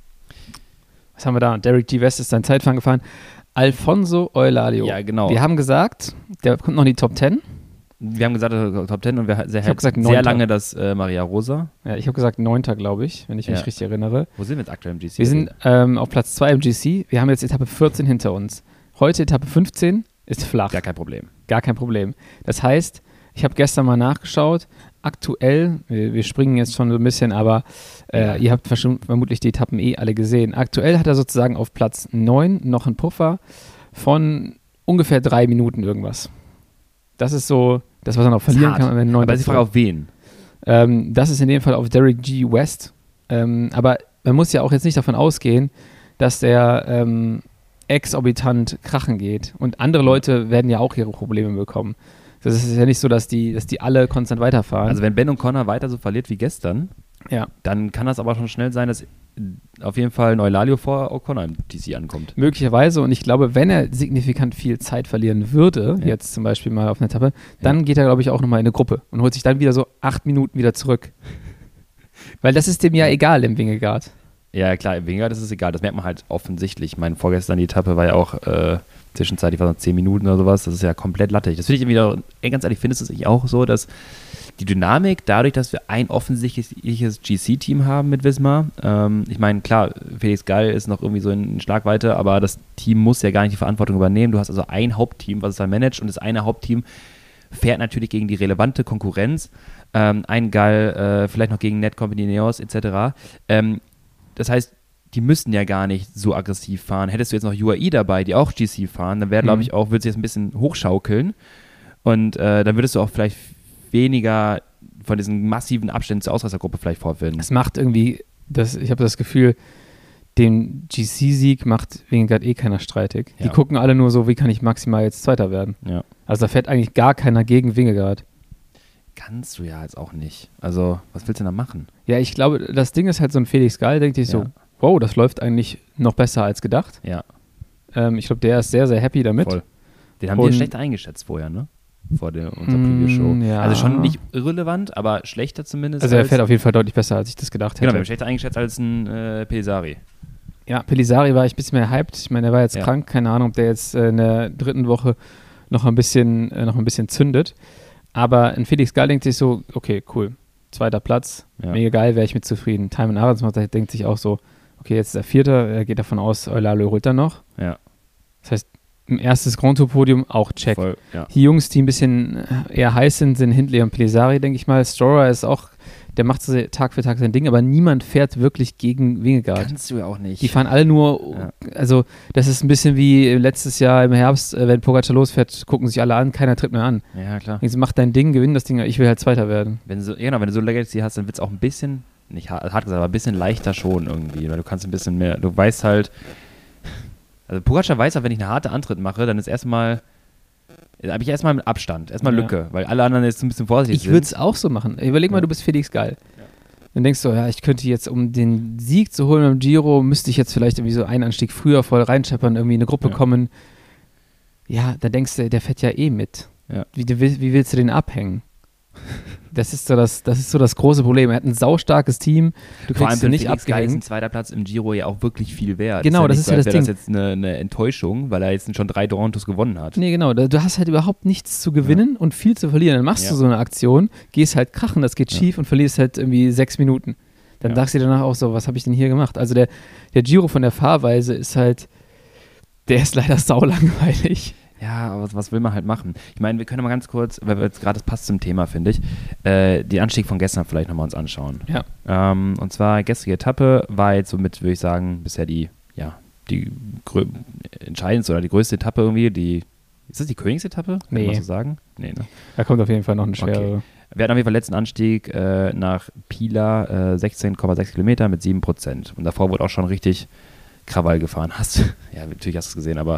Was haben wir da? Derek G. West ist sein Zeitfahren gefahren. Alfonso Euladio. Ja, genau. Wir haben gesagt, der kommt noch in die Top zehn. Wir haben gesagt, Top zehn und wir hatten sehr, gesagt, sehr lange das äh, Maria Rosa. Ja, ich habe gesagt neunter, glaube ich, wenn ich mich ja. richtig erinnere. Wo sind wir jetzt aktuell im G C? Wir sind ähm, auf Platz zwei im G C. Wir haben jetzt Etappe vierzehn hinter uns. Heute Etappe fünfzehn ist flach. Gar kein Problem. Gar kein Problem. Das heißt, ich habe gestern mal nachgeschaut, aktuell, wir, wir springen jetzt schon so ein bisschen, aber äh, ja. ihr habt vermutlich die Etappen eh alle gesehen. Aktuell hat er sozusagen auf Platz neun noch einen Puffer von ungefähr drei Minuten irgendwas. Das ist so das, was er noch verlieren kann. Wenn aber sie fragt auf wen? Ähm, das ist in dem Fall auf Derek G. West. Ähm, aber man muss ja auch jetzt nicht davon ausgehen, dass der ähm, exorbitant krachen geht. Und andere Leute werden ja auch ihre Probleme bekommen. Das ist ja nicht so, dass die, dass die alle konstant weiterfahren. Also wenn Ben O'Connor weiter so verliert wie gestern, ja. dann kann das aber schon schnell sein, dass auf jeden Fall Euladio vor O'Connor im G C ankommt. Möglicherweise. Und ich glaube, wenn er signifikant viel Zeit verlieren würde, ja. jetzt zum Beispiel mal auf einer Etappe, dann ja. geht er, glaube ich, auch nochmal in eine Gruppe und holt sich dann wieder so acht Minuten wieder zurück. Weil das ist dem ja egal im Wingegaard. Ja, klar, im Wingegaard ist es egal. Das merkt man halt offensichtlich. Mein vorgestern die Etappe war ja auch äh, zwischenzeitlich war so zehn Minuten oder sowas. Das ist ja komplett lattig. Das finde ich irgendwie, doch, ey, ganz ehrlich, findest du es auch so, dass die Dynamik, dadurch, dass wir ein offensichtliches G C-Team haben mit Visma, ähm, ich meine, klar, Felix Gall ist noch irgendwie so in Schlagweite, aber das Team muss ja gar nicht die Verantwortung übernehmen. Du hast also ein Hauptteam, was es dann managt, und das eine Hauptteam fährt natürlich gegen die relevante Konkurrenz. Ähm, ein Gall, äh, vielleicht noch gegen Netcompany Neos et cetera. Ähm, das heißt, die müssten ja gar nicht so aggressiv fahren. Hättest du jetzt noch U A E dabei, die auch G C fahren, dann wäre, glaube ich, auch, würdest du jetzt ein bisschen hochschaukeln und äh, dann würdest du auch vielleicht weniger von diesen massiven Abständen zur Ausreißergruppe vielleicht vorfinden. Es macht irgendwie, das, ich habe das Gefühl, den G C-Sieg macht Wingegaard eh keiner streitig. Ja. Die gucken alle nur so, wie kann ich maximal jetzt Zweiter werden. Ja. Also da fährt eigentlich gar keiner gegen Wingegaard. Kannst du ja jetzt auch nicht. Also, was willst du denn da machen? Ja, ich glaube, das Ding ist halt so ein Felix Gall, denkt sich ja. so, wow, das läuft eigentlich noch besser als gedacht. Ja. Ähm, ich glaube, der ist sehr, sehr happy damit. Voll. Den haben wir schlecht eingeschätzt vorher, ne? Vor der, unserer Preview-Show. Ja. Also schon nicht irrelevant, aber schlechter zumindest. Also er fährt auf jeden Fall deutlich besser, als ich das gedacht hätte. Genau, wir haben schlechter eingeschätzt als ein äh, Pellisari. Ja, Pellisari war ich ein bisschen mehr hyped. Ich meine, er war jetzt ja. krank. Keine Ahnung, ob der jetzt äh, in der dritten Woche noch ein bisschen, äh, noch ein bisschen zündet. Aber ein Felix Gall denkt sich so, okay, cool, zweiter Platz, ja. mega geil, wäre ich mit zufrieden. Thymen Arensma denkt sich auch so, okay, jetzt ist er Vierter, er geht davon aus, Euladio holt er noch. Ja. Das heißt, ein erstes Grand Tour-Podium, auch check. Voll, ja. Die Jungs, die ein bisschen eher heiß sind, sind Hindley und Pellisari, denke ich mal. Storer ist auch, der macht so Tag für Tag sein Ding, aber niemand fährt wirklich gegen Wingegaard. Kannst du ja auch nicht. Die fahren alle nur, ja. also das ist ein bisschen wie letztes Jahr im Herbst, wenn Pogacar losfährt, gucken sich alle an, keiner tritt mehr an. Ja, klar. Also, mach dein Ding, gewinn das Ding, ich will halt Zweiter werden. Wenn du so, genau, wenn du so Legacy hast, dann wird es auch ein bisschen, nicht hart, hart gesagt, aber ein bisschen leichter schon irgendwie, weil du kannst ein bisschen mehr, du weißt halt, also Pogacar weiß halt, wenn ich eine harte Antritt mache, dann ist erstmal, da habe ich erstmal mit Abstand, erstmal Lücke, ja. weil alle anderen jetzt ein bisschen vorsichtig ich sind. Ich würde es auch so machen. Überleg mal, ja. du bist Felix Gall. Ja. Dann denkst du, ja, ich könnte jetzt, um den Sieg zu holen beim Giro, müsste ich jetzt vielleicht irgendwie so einen Anstieg früher voll reinscheppern, irgendwie in eine Gruppe ja. kommen. Ja, da denkst du, der fährt ja eh mit. Ja. Wie, wie willst du den abhängen? Das ist so das, das ist so das große Problem. Er hat ein saustarkes Team. Du Vor allem kriegst ihn nicht Felix Gall ist ein abgehängt. zweiter Platz im Giro ja auch wirklich viel wert. Genau, das ist ja, das, ist ja ja das Ding. Das ist jetzt eine, eine Enttäuschung, weil er jetzt schon drei Torontos gewonnen hat. Nee, genau. Du hast halt überhaupt nichts zu gewinnen ja. und viel zu verlieren. Dann machst ja. du so eine Aktion, gehst halt krachen, das geht ja. schief und verlierst halt irgendwie sechs Minuten. Dann ja. sagst du dir danach auch so, was habe ich denn hier gemacht? Also der, der Giro von der Fahrweise ist halt, der ist leider saulangweilig. Ja, aber was, was will man halt machen? Ich meine, wir können mal ganz kurz, weil wir jetzt gerade, das passt zum Thema, finde ich, äh, den Anstieg von gestern vielleicht nochmal uns anschauen. Ja. Ähm, und zwar, gestrige Etappe war jetzt somit, würde ich sagen, bisher die, ja, die grö- entscheidendste oder die größte Etappe irgendwie, die, ist das die Königsetappe? Kann nee. man so sagen? Nee, ne? Da kommt auf jeden Fall noch eine schwere. Okay. Wir hatten auf jeden Fall letzten Anstieg äh, nach Pila, äh, sechzehn Komma sechs Kilometer mit sieben Prozent. Und davor wurde auch schon richtig Krawall gefahren. Hast du, ja, natürlich hast du es gesehen, aber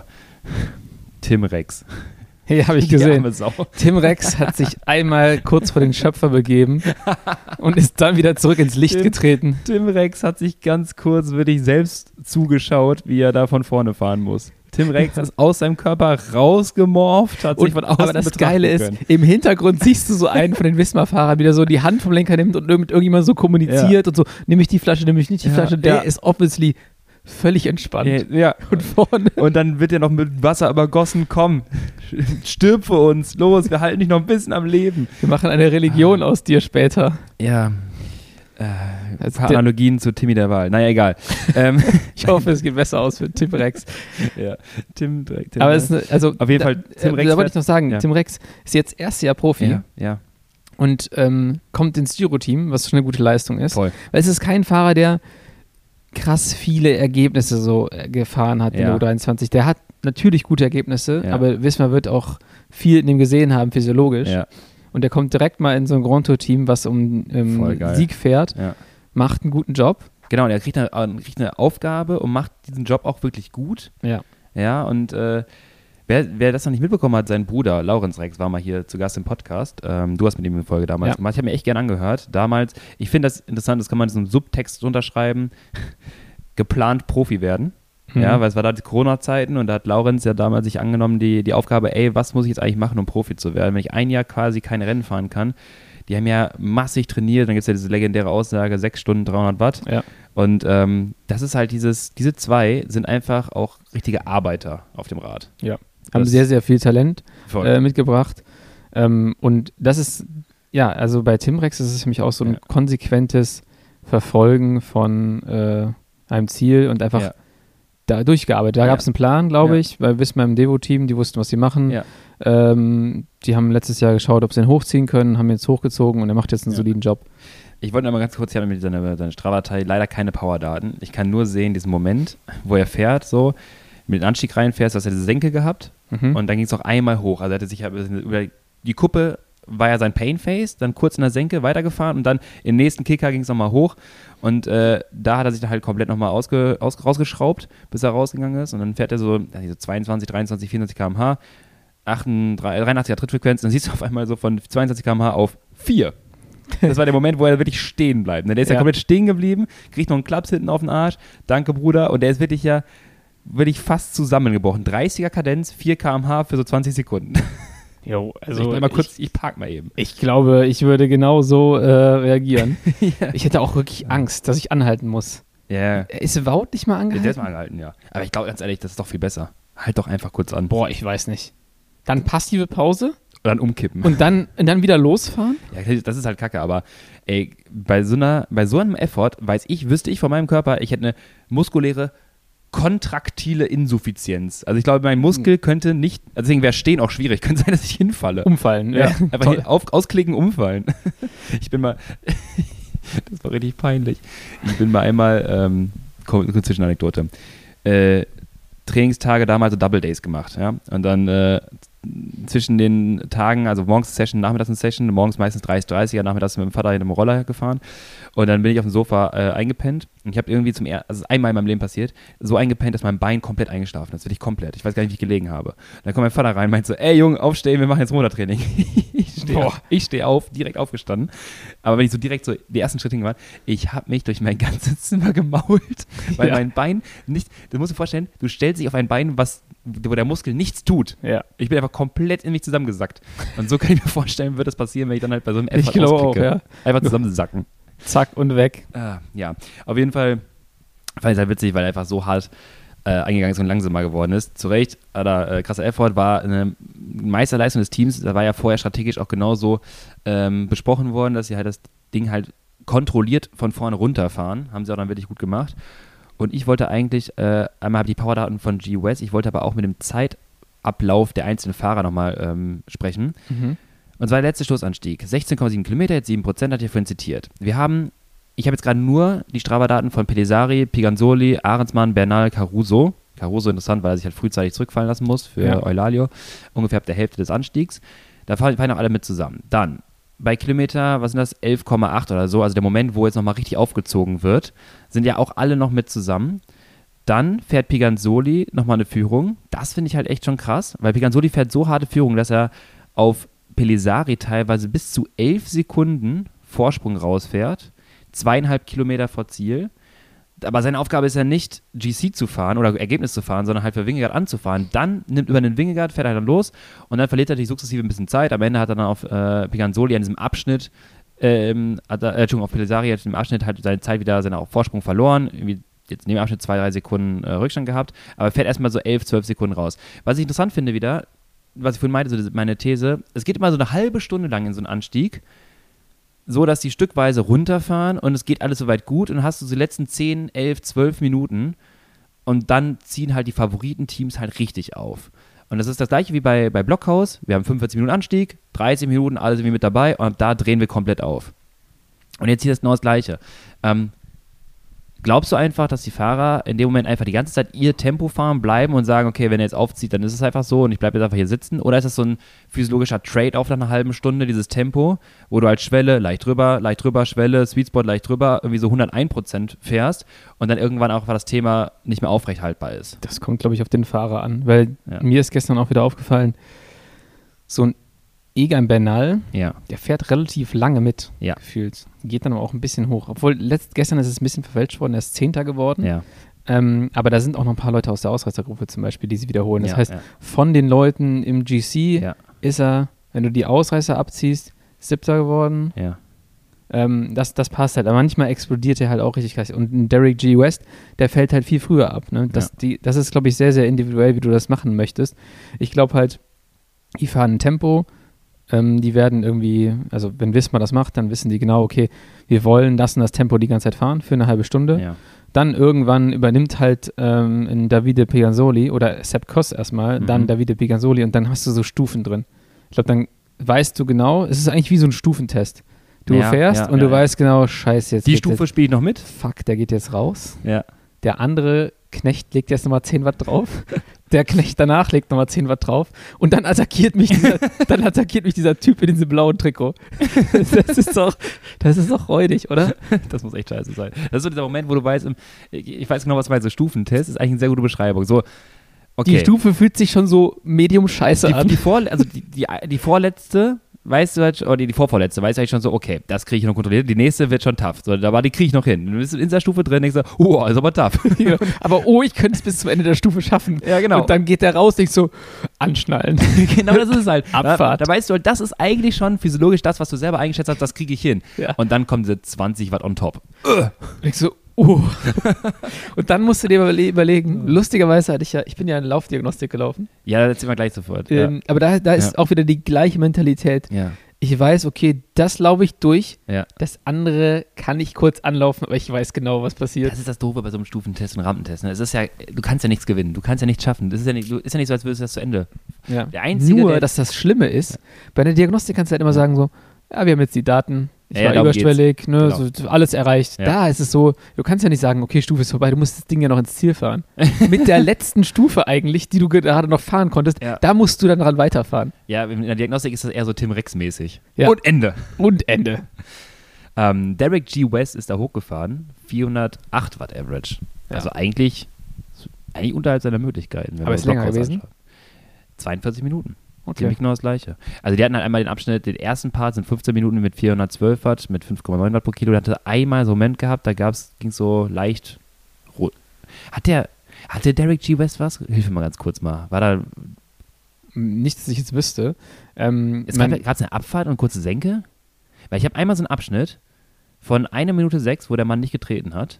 Tim Rex. Ja, habe ich gesehen. Tim Rex hat sich einmal kurz vor den Schöpfer begeben und ist dann wieder zurück ins Licht Tim, getreten. Tim Rex hat sich ganz kurz wirklich selbst zugeschaut, wie er da von vorne fahren muss. Tim Rex ist aus seinem Körper rausgemorpht, hat sich Und, von außen aber das betrachten Geile ist, können. im Hintergrund siehst du so einen von den Wismar-Fahrern, wie der so die Hand vom Lenker nimmt und mit irgendjemandem so kommuniziert und so, nehme ich die Flasche, nehme ich nicht die Ja, Flasche. Der ja. ist obviously völlig entspannt. Ja, Und vorne. und dann wird er noch mit Wasser übergossen, komm, stirb für uns, los, wir halten dich noch ein bisschen am Leben. Wir machen eine Religion aus dir später. Ja, äh, ein Also paar der- Analogien zu Timmy der Wahl, naja, egal. ähm, Ich hoffe, es geht besser aus für Tim Rex. ja, Tim, Tim Aber es ist, eine- also, Auf jeden da, Fall, Tim äh, Rex da wollte ich fährt- noch sagen, ja. Tim Rex ist jetzt erstes Jahr Profi ja, ja, und ähm, kommt ins Giro-Team, was schon eine gute Leistung ist. voll. Weil es ist kein Fahrer, der krass viele Ergebnisse so äh, gefahren hat in Ja. der U dreiundzwanzig. Der hat natürlich gute Ergebnisse, Ja. aber Wismar wird auch viel in dem gesehen haben, physiologisch. Ja, Und der kommt direkt mal in so ein Grand Tour-Team, was um Voll ähm, geil. Sieg fährt, ja. macht einen guten Job. Genau, und er kriegt eine, äh, kriegt eine Aufgabe und macht diesen Job auch wirklich gut. Ja. Ja, und äh, wer, wer das noch nicht mitbekommen hat, sein Bruder, Laurenz Rex, war mal hier zu Gast im Podcast. Ähm, du hast mit ihm eine Folge damals Ja. gemacht. Ich habe mir echt gern angehört. Damals, ich finde das interessant, das kann man in so einem Subtext unterschreiben, geplant Profi werden. Mhm. Ja, weil es war da die Corona-Zeiten und da hat Laurenz ja damals sich angenommen, die, die Aufgabe, ey, was muss ich jetzt eigentlich machen, um Profi zu werden, wenn ich ein Jahr quasi keine Rennen fahren kann. Die haben ja massig trainiert, dann gibt es ja diese legendäre Aussage, sechs Stunden, dreihundert Watt. Ja. Und ähm, das ist halt dieses, diese zwei sind einfach auch richtige Arbeiter auf dem Rad. Ja. Haben Das- sehr, sehr viel Talent Voll. äh, mitgebracht. Ähm, und das ist, ja, also bei Tim Rex ist es für mich auch so ein Ja. konsequentes Verfolgen von äh, einem Ziel und einfach Ja. da durchgearbeitet. Da Ja. gab es einen Plan, glaube Ja. ich, bei Wismar im Devo-Team, die wussten, was sie machen. Ja. Ähm, die haben letztes Jahr geschaut, ob sie ihn hochziehen können, haben ihn jetzt hochgezogen und er macht jetzt einen Ja. soliden Job. Ich wollte noch mal ganz kurz, ich habe mit seiner, seiner Strava-Datei leider keine Powerdaten. Ich kann nur sehen, diesen Moment, wo er fährt, so, mit dem Anstieg reinfährt, dass er diese Senke gehabt Mhm. und dann ging es auch einmal hoch. Also er hatte sich ja über die Kuppe war ja sein Pain-Face, dann kurz in der Senke weitergefahren und dann im nächsten Kicker ging es nochmal hoch und äh, da hat er sich dann halt komplett nochmal ausge, aus, rausgeschraubt, bis er rausgegangen ist und dann fährt er so, also so zweiundzwanzig, dreiundzwanzig, vierundzwanzig Kilometer pro Stunde, dreiundachtziger Trittfrequenz, dann siehst du auf einmal so von zweiundzwanzig Kilometer pro Stunde auf vier. Das war der Moment, wo er wirklich stehen bleibt. Der ist ja, Ja. komplett stehen geblieben, kriegt noch einen Klaps hinten auf den Arsch. Danke, Bruder. Und der ist wirklich ja wirklich fast zusammengebrochen. dreißiger Kadenz, vier Kilometer pro Stunde für so zwanzig Sekunden. Jo, Also ich, bleib mal kurz, ich, park mal eben. Ich glaube, ich würde genau so äh, reagieren. ja. Ich hätte auch wirklich Angst, dass ich anhalten muss. Ja, Ist Wout nicht mal der angehalten? ist mal angehalten, ja. Aber ich glaube ganz ehrlich, das ist doch viel besser. Halt doch einfach kurz an. Boah, ich weiß nicht. Dann passive Pause Und dann umkippen. und dann, und dann wieder losfahren? Ja, das ist halt kacke, aber ey, bei so, einer, bei so einem Effort weiß ich, wüsste ich von meinem Körper, ich hätte eine muskuläre kontraktile Insuffizienz. Also ich glaube, mein Muskel könnte nicht, also deswegen wäre Stehen auch schwierig, könnte sein, dass ich hinfalle. Umfallen. Ja, Ja, einfach toll. hier auf, ausklicken, umfallen. Ich bin mal, das war richtig peinlich. Ich bin mal einmal, ähm, komm, eine Zwischenanekdote, äh, Trainingstage damals so Double Days gemacht, ja, und dann äh, zwischen den Tagen, also morgens eine Session, nachmittags eine Session, morgens meistens dreißig, dreißiger, nachmittags mit dem Vater in einem Roller gefahren und dann bin ich auf dem Sofa äh, eingepennt und ich habe irgendwie zum ersten, also es ist einmal in meinem Leben passiert, so eingepennt, dass mein Bein komplett eingeschlafen ist, wirklich komplett, ich weiß gar nicht, wie ich gelegen habe. Dann kommt mein Vater rein und meint so, ey Junge, aufstehen, wir machen jetzt Motortraining. Ich stehe auf, ich steh auf, direkt aufgestanden, aber wenn ich so direkt so die ersten Schritte gemacht, ich habe mich durch mein ganzes Zimmer gemault, weil Ja. mein Bein nicht, du musst dir vorstellen, du stellst dich auf ein Bein, was, wo der Muskel nichts tut. Ja. Ich bin einfach komplett in mich zusammengesackt. Und so kann ich mir vorstellen, wird das passieren, wenn ich dann halt bei so einem Ich Effort glaube auch, ausklicke. ja. Einfach zusammensacken. Zack und weg. Ah, ja, auf jeden Fall fand ich es halt witzig, weil er einfach so hart äh, eingegangen ist und langsamer geworden ist. Zu Recht, aber äh, krasser Effort, war eine Meisterleistung des Teams. Da war ja vorher strategisch auch genauso ähm, besprochen worden, dass sie halt das Ding halt kontrolliert von vorne runterfahren. Haben sie auch dann wirklich gut gemacht. Und ich wollte eigentlich, äh, einmal habe ich die Powerdaten von G W S, ich wollte aber auch mit dem Zeitablauf der einzelnen Fahrer nochmal ähm, sprechen. Mhm. Und zwar der letzte Schlussanstieg. sechzehn Komma sieben Kilometer, jetzt sieben Prozent, hat ihr vorhin zitiert. Wir haben, ich habe jetzt gerade nur die Strava-Daten von Pellizzari, Piganzoli, Ahrensmann, Bernal, Caruso. Caruso interessant, weil er sich halt frühzeitig zurückfallen lassen muss für Ja. Eulalio. Ungefähr ab der Hälfte des Anstiegs. Da fallen, fallen auch alle mit zusammen. Dann, bei Kilometer, was sind das, elf Komma acht oder so, also der Moment, wo jetzt nochmal richtig aufgezogen wird, sind ja auch alle noch mit zusammen. Dann fährt Piganzoli nochmal eine Führung. Das finde ich halt echt schon krass, weil Piganzoli fährt so harte Führung, dass er auf Pellizzari teilweise bis zu elf Sekunden Vorsprung rausfährt, zweieinhalb Kilometer vor Ziel. aber seine Aufgabe ist ja nicht, G C zu fahren oder Ergebnis zu fahren, sondern halt für Vingegaard anzufahren. Dann nimmt über den Vingegaard, fährt er dann los und dann verliert er natürlich sukzessive ein bisschen Zeit. Am Ende hat er dann auf äh, Piganzoli an diesem Abschnitt, ähm, hat er, äh, Entschuldigung, auf Pellizzari hat im Abschnitt halt seine Zeit wieder, seinen Vorsprung verloren. Irgendwie jetzt neben dem Abschnitt zwei, drei Sekunden äh, Rückstand gehabt, aber fährt erstmal so elf, zwölf Sekunden raus. Was ich interessant finde wieder, was ich vorhin meinte, so meine These, es geht immer so eine halbe Stunde lang in so einen Anstieg, so dass die stückweise runterfahren und es geht alles soweit gut und dann hast du so die letzten zehn, elf, zwölf Minuten und dann ziehen halt die Favoritenteams halt richtig auf. Und das ist das gleiche wie bei, bei Blockhaus. Wir haben fünfundvierzig Minuten Anstieg, dreißig Minuten, alle sind wir mit dabei und da drehen wir komplett auf. Und jetzt hier ist genau das Gleiche. Ähm, Glaubst du einfach, dass die Fahrer in dem Moment einfach die ganze Zeit ihr Tempo fahren, bleiben und sagen, okay, wenn er jetzt aufzieht, dann ist es einfach so und ich bleibe jetzt einfach hier sitzen? Oder ist das so ein physiologischer Trade-off nach einer halben Stunde, dieses Tempo, wo du als Schwelle leicht drüber, leicht drüber, Schwelle, Sweet Spot leicht drüber, irgendwie so hundertein Prozent fährst und dann irgendwann auch das Thema nicht mehr aufrechthaltbar ist? Das kommt, glaube ich, auf den Fahrer an, weil Ja. mir ist gestern auch wieder aufgefallen, so ein Egan Bernal, Ja. der fährt relativ lange mit, Ja. gefühlt. Geht dann aber auch ein bisschen hoch. Obwohl, letzt, gestern ist es ein bisschen verfälscht worden, er ist Zehnter geworden. Ja. Ähm, aber da sind auch noch ein paar Leute aus der Ausreißergruppe zum Beispiel, die sie wiederholen. Das Ja, heißt, ja. von den Leuten im G C Ja. ist er, wenn du die Ausreißer abziehst, Siebter geworden. Ja. Ähm, das, das passt halt. Aber manchmal explodiert er halt auch richtig krass. Und ein Derek G. West, der fällt halt viel früher ab. Ne? Das, Ja. die, das ist, glaube ich, sehr, sehr individuell, wie du das machen möchtest. Ich glaube halt, die fahren ein Tempo. Ähm, die werden irgendwie, also wenn Visma das macht, dann wissen die genau, okay, wir wollen das und das Tempo die ganze Zeit fahren für eine halbe Stunde. Ja. Dann irgendwann übernimmt halt ähm, ein Davide Piganzoli oder Sepp Kuss erstmal, Mhm. dann Davide Piganzoli und dann hast du so Stufen drin. Ich glaube, dann weißt du genau, es ist eigentlich wie so ein Stufentest. Du Ja, fährst ja, und ja, du ja. weißt genau, scheiße, jetzt Die geht Stufe jetzt, spiele ich noch mit? fuck, der geht jetzt raus. Ja. Der andere Knecht legt jetzt nochmal zehn Watt drauf. Der Knecht danach legt nochmal zehn Watt drauf. Und dann attackiert mich dieser, dann attackiert mich dieser Typ in diesem blauen Trikot. Das ist doch, das ist doch räudig, oder? Das muss echt scheiße sein. Das ist so dieser Moment, wo du weißt, im, ich weiß genau, was du meinst, so Stufentest ist eigentlich eine sehr gute Beschreibung. So, okay. Die Stufe fühlt sich schon so medium scheiße die, an. die, Vor, also die, die, die vorletzte, weißt du halt, oder die, die vorvorletzte, weißt du eigentlich schon so, okay, das kriege ich noch kontrolliert, die nächste wird schon tough. So, da war die kriege ich noch hin. Du bist in dieser Stufe drin, denkst du, oh, ist aber tough. Ja, aber oh, ich könnte es bis zum Ende der Stufe schaffen. Ja, genau. Und dann geht der raus, denkst so, anschnallen. Genau, das ist es halt. Abfahrt. Da, da weißt du halt, das ist eigentlich schon physiologisch das, was du selber eingeschätzt hast, das kriege ich hin. Ja. Und dann kommen diese zwanzig Watt on top. Denkst so, oh. Und dann musst du dir überle- überlegen, lustigerweise hatte ich ja, ich bin ja in Laufdiagnostik gelaufen, Ja, das sehen wir gleich sofort. ähm, aber da, da ist Ja. auch wieder die gleiche Mentalität. Ja, Ich weiß, okay, das laufe ich durch, ja. das andere kann ich kurz anlaufen, aber ich weiß genau, was passiert. Das ist das Doofe bei so einem Stufentest und Rampentest. Ne? Es ist ja, du kannst ja nichts gewinnen, du kannst ja nichts schaffen. Das ist ja nicht, du, ist ja nicht so, als würdest du das zu Ende. Ja. Der Einzige, Nur, der- dass das Schlimme ist, bei der Diagnostik kannst du halt immer sagen so, ja, wir haben jetzt die Daten, ich Ja, ja, war darum überschwellig, ne, Genau. so, alles erreicht. Ja. Da ist es so, du kannst ja nicht sagen, okay, Stufe ist vorbei, du musst das Ding ja noch ins Ziel fahren. Mit der letzten Stufe eigentlich, die du gerade noch fahren konntest, Ja. da musst du dann dran weiterfahren. Ja, in der Diagnostik ist das eher so Tim Rex-mäßig. Ja. Und Ende. Und Ende. Ähm, Derek G. West ist da hochgefahren, vierhundertacht Watt Average. Ja. Also eigentlich, eigentlich unterhalb seiner Möglichkeiten. wenn Aber man ist länger Blockhaus gewesen? anschaut. zweiundvierzig Minuten. Okay. Ziemlich genau das gleiche. Also die hatten halt einmal den Abschnitt, den ersten Part sind fünfzehn Minuten mit vierhundertzwölf Watt, mit fünf Komma neun Watt pro Kilo. Der hatte einmal so einen Moment gehabt, da ging es so leicht rot. Hat der, hatte Derek G. West was? Hilf mir mal ganz kurz mal. War da, Nicht, dass ich jetzt wüsste. Ähm, es gab man- gerade eine Abfahrt und eine kurze Senke? Weil ich habe einmal so einen Abschnitt von einer Minute sechs, wo der Mann nicht getreten hat,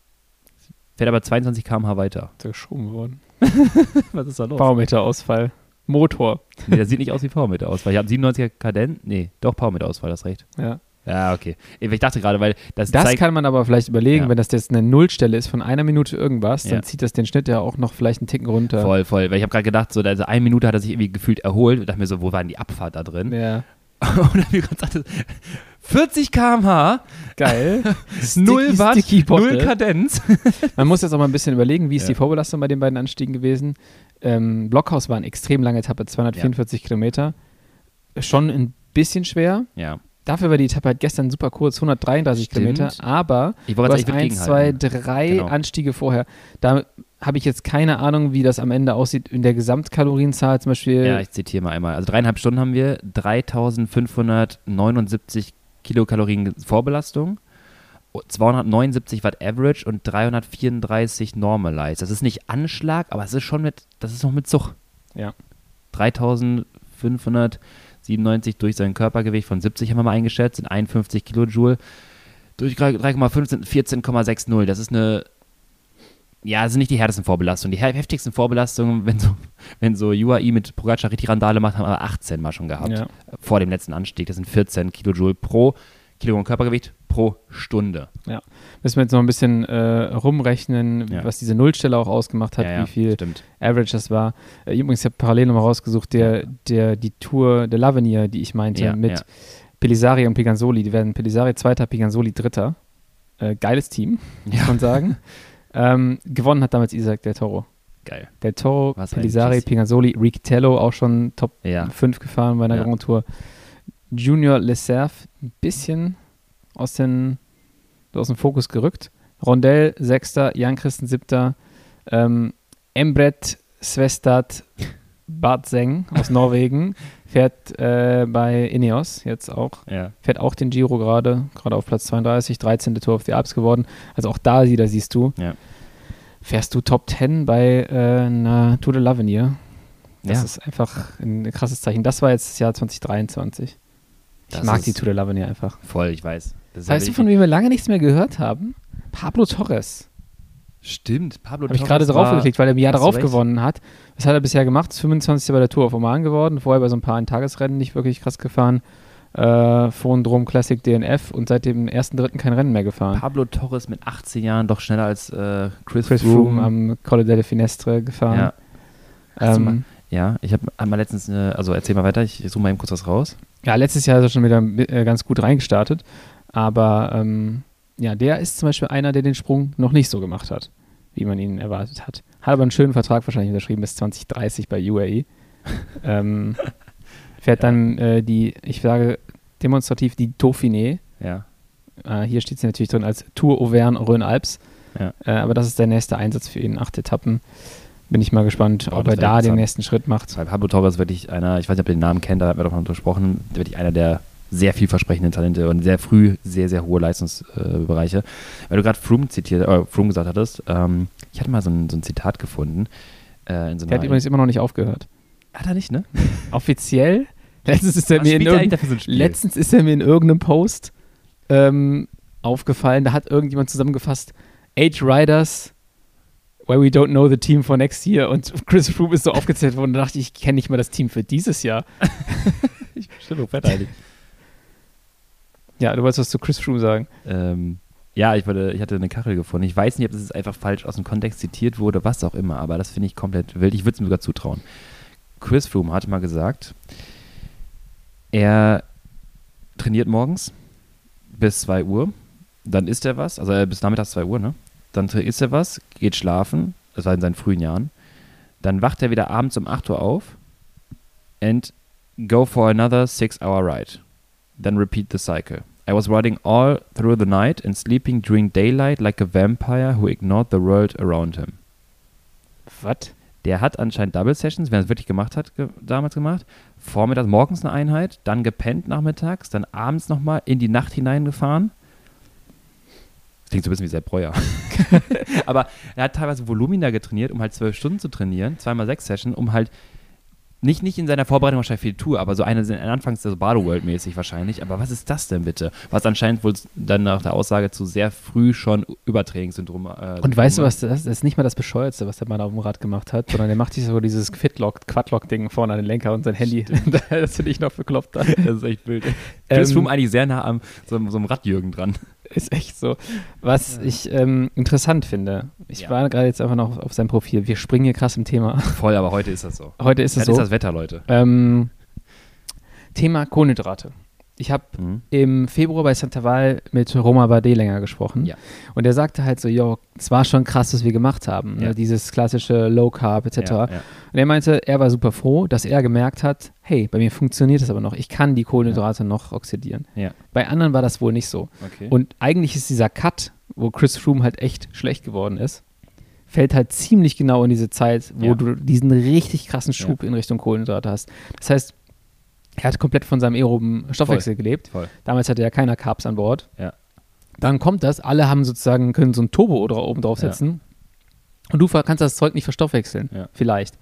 fährt aber zweiundzwanzig Kilometer pro Stunde weiter. ist er geschoben worden. Was ist da los? Barometerausfall. Motor. Nee, das sieht nicht aus wie Powermeter-Ausfall. Ich habe siebenundneunziger Kadenz. Nee, doch Powermeter-Ausfall, das recht. Ja. Ja, okay. Ich dachte gerade, weil das, Das zeigt. kann man aber vielleicht überlegen, Ja. wenn das jetzt eine Nullstelle ist von einer Minute irgendwas, dann Ja. zieht das den Schnitt ja auch noch vielleicht einen Ticken runter. Voll, voll. Weil ich habe gerade gedacht, so, also eine Minute hat er sich irgendwie gefühlt erholt. Ich dachte mir so, wo war denn die Abfahrt da drin? Ja. Und dann mir gerade sagte, vierzig Kilometer pro Stunde, Geil. null Watt, Sticky Bottle. null Kadenz. Man muss jetzt auch mal ein bisschen überlegen, wie ist Ja. die Vorbelastung bei den beiden Anstiegen gewesen. Ähm, Blockhaus war eine extrem lange Etappe, zweihundertvierundvierzig Kilometer. Schon ein bisschen schwer. Ja, Dafür war die Etappe halt gestern super kurz, hundertdreiunddreißig Stimmt. Kilometer. Aber ich du wollte hast jetzt echt eins, zwei, gegenhalten. drei Genau. Anstiege vorher. Da habe ich jetzt keine Ahnung, wie das am Ende aussieht in der Gesamtkalorienzahl zum Beispiel. Ja, ich zitiere mal einmal. Also dreieinhalb Stunden haben wir dreitausendfünfhundertneunundsiebzig Kilokalorien Vorbelastung zweihundertneunundsiebzig Watt Average und dreihundertvierunddreißig Normalized. Das ist nicht Anschlag, aber es ist schon mit, das ist noch mit Zug. Ja. dreitausendfünfhundertsiebenundneunzig durch sein Körpergewicht von siebzig haben wir mal eingeschätzt, sind einundfünfzig Kilojoule. Durch drei Komma fünf sind vierzehn Komma sechzig. Das ist eine, ja, das sind nicht die härtesten Vorbelastungen. Die heftigsten Vorbelastungen, wenn so, wenn so U A E mit Pogacar richtig Randale macht, haben wir achtzehn mal schon gehabt. Ja. Vor dem letzten Anstieg. Das sind vierzehn Kilojoule pro Kilogramm Körpergewicht pro Stunde. Ja, müssen wir jetzt noch ein bisschen äh, rumrechnen, Ja. was diese Nullstelle auch ausgemacht hat, Ja, ja, wie viel stimmt. Average das war. Äh, übrigens, ich habe parallel nochmal rausgesucht, der, der, die Tour der L'Avenir, die ich meinte, Ja, mit ja. Pellizzari und Piganzoli. Die werden Pellizzari Zweiter, Piganzoli Dritter. Äh, geiles Team, muss Ja. man sagen. ähm, gewonnen hat damals Isaac Del Toro. Geil. Del Toro, Was ein Pellizzari, Jessie. Piganzoli, Riccitello auch schon Top Ja. fünf gefahren bei einer Ja. Grand Tour. Junior Lecerf ein bisschen aus, den, aus dem Fokus gerückt. Rondell Sechster, Jan Christen Siebter, ähm, Embret Svestad Badseng aus Norwegen fährt äh, bei Ineos jetzt auch. Ja. Fährt auch den Giro gerade, gerade auf Platz zweiunddreißig, dreizehnte Tour of the Alps geworden. Also auch da wieder siehst du, Ja. fährst du Top zehn bei äh, einer Tour de l'Avenir. Das Ja. ist einfach ein krasses Zeichen. Das war jetzt das Jahr zwanzig dreiundzwanzig. Ich Das mag ist- die Tour de l'Avenir einfach. Voll, ich weiß. Das ist Weißt du, ja von wem wir lange nichts mehr gehört haben? Pablo Torres. Stimmt, Pablo Habe ich Torres gerade drauf war- geklickt, weil er im Jahr hast du darauf recht. gewonnen hat. Was hat er bisher gemacht? Ist fünfundzwanzigster bei der Tour auf Oman geworden. Vorher bei so ein paar Eintagesrennen nicht wirklich krass gefahren. Äh, Phonodrom Classic D N F und seit dem ersten Dritten kein Rennen mehr gefahren. Pablo Torres mit achtzehn Jahren doch schneller als äh, Chris, Chris Froome am Colle delle Finestre gefahren. Ja. Hast du mal- Ähm, Ja, ich habe einmal letztens, eine, also erzähl mal weiter, ich suche mal eben kurz was raus. ja, letztes Jahr ist er schon wieder äh, ganz gut reingestartet. Aber ähm, ja, der ist zum Beispiel einer, der den Sprung noch nicht so gemacht hat, wie man ihn erwartet hat. Hat aber einen schönen Vertrag wahrscheinlich unterschrieben bis zwanzig dreißig bei U A E. ähm, fährt dann äh, die, ich sage demonstrativ die Dauphiné. Ja. Äh, hier steht sie natürlich drin als Tour Auvergne-Rhône-Alpes. Ja. Äh, aber das ist der nächste Einsatz für ihn. Acht Etappen. Bin ich mal gespannt, Oh, ob das er wär da den interessant. nächsten Schritt macht. Weil Pablo Torres ist wirklich einer, ich weiß nicht, ob ihr den Namen kennt, da haben wir doch mal drüber gesprochen, der wirklich einer der sehr vielversprechenden Talente und sehr früh sehr, sehr hohe Leistungsbereiche. Äh, Weil du gerade Froome zitiert, äh, Froome gesagt hattest, ähm, ich hatte mal so ein, so ein Zitat gefunden. Äh, in so Der hat einer- übrigens immer noch nicht aufgehört. Hat er nicht, ne? Offiziell, letztens ist er Was mir in spielt er eigentlich irgendeinem dafür so ein Spiel? Letztens ist er mir in irgendeinem Post ähm, aufgefallen, da hat irgendjemand zusammengefasst, Eight Riders, why we don't know the team for next year. Und Chris Froome ist so aufgezählt worden, da dachte ich, ich kenne nicht mal das Team für dieses Jahr. Ich stimmt, fett eigentlich. Ja, du wolltest was zu Chris Froome sagen. Ähm, ja, ich, wollte, ich hatte eine Kachel gefunden. Ich weiß nicht, ob das jetzt einfach falsch aus dem Kontext zitiert wurde, was auch immer, aber das finde ich komplett wild. Ich würde es mir sogar zutrauen. Chris Froome hat mal gesagt, er trainiert morgens bis zwei Uhr, dann isst er was, also äh, bis nachmittags zwei Uhr, ne? Dann isst er was, geht schlafen, das war in seinen frühen Jahren, dann wacht er wieder abends um acht Uhr auf and go for another six hour ride. Then repeat the cycle. I was riding all through the night and sleeping during daylight like a vampire who ignored the world around him. Was? Der hat anscheinend Double Sessions, wenn er es wirklich gemacht hat, ge damals gemacht. Vormittags, morgens eine Einheit, dann gepennt nachmittags, dann abends nochmal in die Nacht hineingefahren. Klingt so ein bisschen wie Sepp Breuer. Aber er hat teilweise Volumina getrainiert, um halt zwölf Stunden zu trainieren, zweimal sechs Sessions, um halt nicht, nicht in seiner Vorbereitung wahrscheinlich für die Tour, aber so eine sind anfangs so Bardo-World-mäßig wahrscheinlich. Aber was ist das denn bitte? Was anscheinend wohl dann nach der Aussage zu sehr früh schon Übertrainingssyndrom. Äh, Und weißt du was, das ist nicht mal das Bescheuerste, was der Mann auf dem Rad gemacht hat, sondern der macht sich so dieses Fitlock, Quadlock-Ding vorne an den Lenker und sein Handy, das finde ich noch bekloppt dann. Das ist echt wild. Chris Ähm, Froome eigentlich sehr nah am so, so einem Radjürgen dran. Ist echt so. Was ich ähm, interessant finde, ich Ja. war gerade jetzt einfach noch auf seinem Profil, wir springen hier krass im Thema. Voll, aber heute ist das so. Heute ist es Jetzt so. ist das Wetter, Leute. Ähm, Thema Kohlenhydrate. Ich habe Mhm. im Februar bei Santaval mit Romain Bardet länger gesprochen. Ja. Und er sagte halt so, jo, es war schon krass, was wir gemacht haben. Ja. Ne? Dieses klassische Low Carb et cetera. Ja, ja. Und er meinte, er war super froh, dass er gemerkt hat, hey, bei mir funktioniert das aber noch. Ich kann die Kohlenhydrate noch oxidieren. Ja. Bei anderen war das wohl nicht so. Okay. Und eigentlich ist dieser Cut, wo Chris Froome halt echt schlecht geworden ist, fällt halt ziemlich genau in diese Zeit, wo Ja. du diesen richtig krassen Schub in Richtung Kohlenhydrate hast. Das heißt, er hat komplett von seinem aeroben Stoffwechsel gelebt. Voll. Damals hatte ja keiner Carbs an Bord. Ja. Dann kommt das, alle haben sozusagen, können so ein Turbo dra- oben draufsetzen ja. und du ver- kannst das Zeug nicht verstoffwechseln, ja. vielleicht.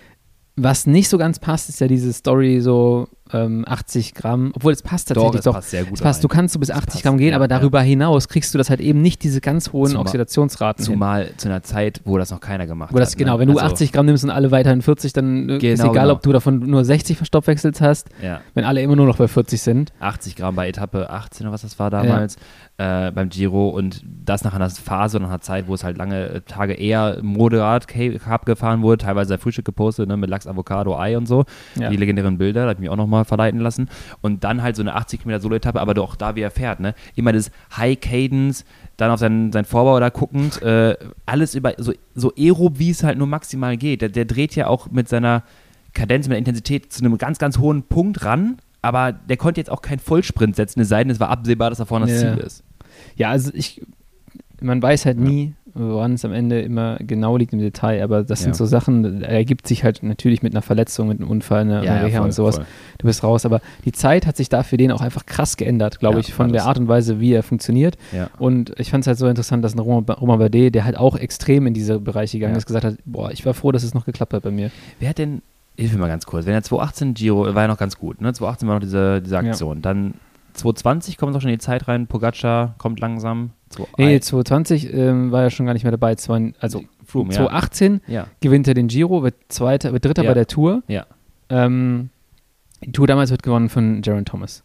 Was nicht so ganz passt, ist ja diese Story so ähm, achtzig Gramm, obwohl es passt tatsächlich doch. Doch, es passt sehr gut es passt, du kannst so bis das achtzig passt, Gramm gehen, ja, aber darüber ja. hinaus kriegst du das halt eben nicht diese ganz hohen Zumal, Oxidationsraten Zumal hin. zu einer Zeit, wo das noch keiner gemacht wo das, hat. Genau, ne? wenn du also, achtzig Gramm nimmst und alle weiterhin vierzig, dann genau, ist egal, genau. ob du davon nur sechzig verstoffwechselt hast, ja. wenn alle immer nur noch bei vierzig sind. achtzig Gramm bei Etappe achtzehn oder was das war damals ja. äh, beim Giro und das nach einer Phase und nach einer Zeit, wo es halt lange Tage eher moderat Carb gefahren wurde, teilweise ein Frühstück gepostet, ne, mit Lachs, Avocado, Ei und so. Ja. Die legendären Bilder, da habe ich mich auch nochmal verleiten lassen. Und dann halt so eine achtzig Kilometer Solo-Etappe, aber doch da, wie er fährt, ne? Immer das High Cadence, dann auf seinen, seinen Vorbau da guckend, äh, alles über so, so aerob, wie es halt nur maximal geht. Der, der dreht ja auch mit seiner Kadenz, mit der Intensität zu einem ganz, ganz hohen Punkt ran, aber der konnte jetzt auch keinen Vollsprint setzen, es sei denn, es war absehbar, dass da vorne das ja. Ziel ist. Ja, also ich, man weiß halt nie, woran es am Ende immer genau liegt im Detail, aber das sind ja. so Sachen, er ergibt sich halt natürlich mit einer Verletzung, mit einem Unfall, einer ja, Reha ja, voll, und sowas. Voll. Du bist raus, aber die Zeit hat sich da für den auch einfach krass geändert, glaube Ja, ich, von alles. der Art und Weise, wie er funktioniert. Ja. Und ich fand es halt so interessant, dass ein Romain, Romain Bardet, der halt auch extrem in diese Bereiche gegangen ja. ist, gesagt hat, boah, ich war froh, dass es noch geklappt hat bei mir. Wer hat denn, hilf mir mal ganz kurz, wenn er zwanzig achtzehn Giro, war ja noch ganz gut, ne? zwanzig achtzehn war noch diese, diese Aktion, ja. dann zwanzig zwanzig kommt auch schon in die Zeit rein, Pogacar kommt langsam. Nee, zwanzig zwanzig ähm, war ja schon gar nicht mehr dabei. Zwei, also Froome, zwanzig achtzehn ja. gewinnt er den Giro, wird, Zweiter, wird Dritter ja. bei der Tour. Ja. Ähm, die Tour damals wird gewonnen von Geraint Thomas.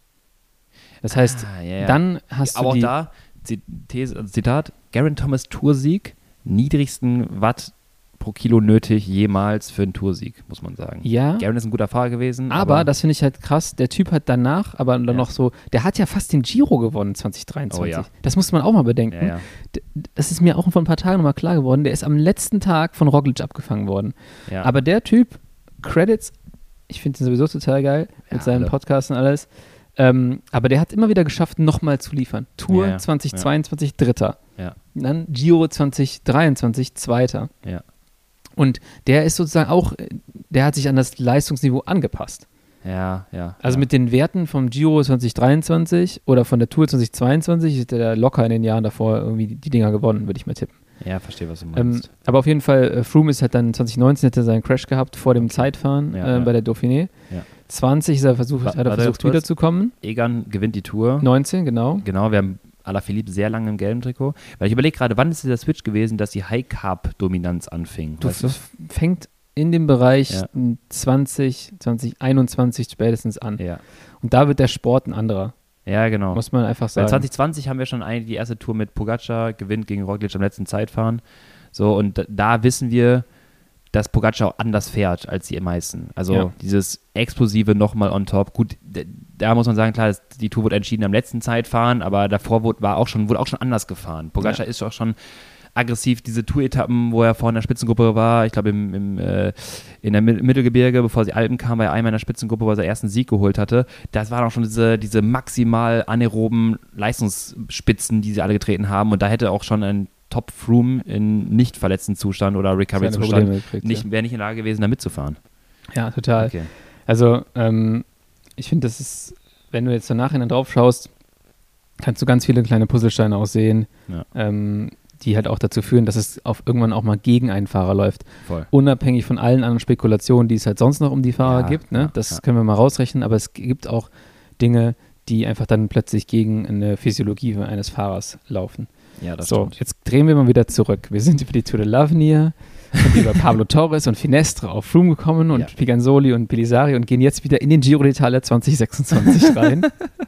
Das heißt, ah, ja, ja. dann hast Aber du die... auch da, These, also Zitat, Geraint Thomas Toursieg, niedrigsten Watt pro Kilo nötig jemals für einen Toursieg, muss man sagen. Ja. Geraint ist ein guter Fahrer gewesen. Aber, aber das finde ich halt krass, der Typ hat danach, aber dann ja. noch so, der hat ja fast den Giro gewonnen zwanzig dreiundzwanzig. Oh, ja. Das muss man auch mal bedenken. Ja, ja. Das ist mir auch vor ein paar Tagen nochmal klar geworden, der ist am letzten Tag von Roglic abgefangen worden. Ja. Aber der Typ, Credits, ich finde ihn sowieso total geil, mit ja, seinem alle. Podcast und alles, ähm, aber der hat immer wieder geschafft, nochmal zu liefern. Tour ja, ja. zwanzig zweiundzwanzig, ja. Dritter. Ja. Dann Giro zwanzig dreiundzwanzig, Zweiter. Ja. Und der ist sozusagen auch, der hat sich an das Leistungsniveau angepasst. Ja, ja. Also ja. mit den Werten vom Giro zwanzig dreiundzwanzig oder von der Tour zwanzig zweiundzwanzig ist der locker in den Jahren davor irgendwie die, die Dinger gewonnen, würde ich mal tippen. Ja, verstehe, was du Ähm, meinst. aber auf jeden Fall, äh, Froome ist halt dann zwanzig neunzehn hat er seinen Crash gehabt vor dem Zeitfahren ja, äh, ja. bei der Dauphiné. Ja. zwanzig ist er versucht, Wa- hat er warte versucht kurz. wiederzukommen. Egan gewinnt die Tour. neunzehn, genau. Genau, wir haben Alaphilippe sehr lange im gelben Trikot. Weil ich überlege gerade, wann ist dieser Switch gewesen, dass die High-Carb-Dominanz anfing? Du, weißt du? das fängt in dem Bereich Ja. zwanzig, zwanzig einundzwanzig spätestens an. Ja. Und da wird der Sport ein anderer, Ja, genau. muss man einfach Weil sagen. zwanzig zwanzig haben wir schon eigentlich die erste Tour mit Pogacar, gewinnt gegen Roglic am letzten Zeitfahren. So, und da, da wissen wir, dass Pogacar auch anders fährt als die meisten. Also Ja. dieses Explosive nochmal on top. Gut, d- da muss man sagen, klar, das, die Tour wurde entschieden am letzten Zeitfahren, aber davor wurde, war auch schon, wurde auch schon anders gefahren. Pogacar Ja. ist auch schon aggressiv, diese Tour-Etappen, wo er vorhin in der Spitzengruppe war, ich glaube im, im, äh, in der Mi- Mittelgebirge, bevor die Alpen kamen, war er einmal in der Spitzengruppe, wo er seinen ersten Sieg geholt hatte. Das waren auch schon diese, diese maximal anaeroben Leistungsspitzen, die sie alle getreten haben, und da hätte auch schon ein Top-Froome in nicht verletzten Zustand oder Seine Recovery-Zustand Probleme gekriegt, nicht, ja. wäre nicht in der Lage gewesen, da mitzufahren. Ja, total. Okay. Also, ähm, ich finde, das ist, wenn du jetzt so nachhinein drauf schaust, kannst du ganz viele kleine Puzzlesteine auch sehen, Ja. ähm, die halt auch dazu führen, dass es auf irgendwann auch mal gegen einen Fahrer läuft. Voll. Unabhängig von allen anderen Spekulationen, die es halt sonst noch um die Fahrer Ja, gibt. Ne? ja, das ja. können wir mal rausrechnen, aber es gibt auch Dinge, die einfach dann plötzlich gegen eine Physiologie eines Fahrers laufen. Ja, das So, stimmt. jetzt drehen wir mal wieder zurück. Wir sind über die Tour de l'Avenir und über Pablo Torres und Finestre auf Froome gekommen und Ja. Piganzoli und Belisari und gehen jetzt wieder in den Giro d'Italia zwanzig sechsundzwanzig rein.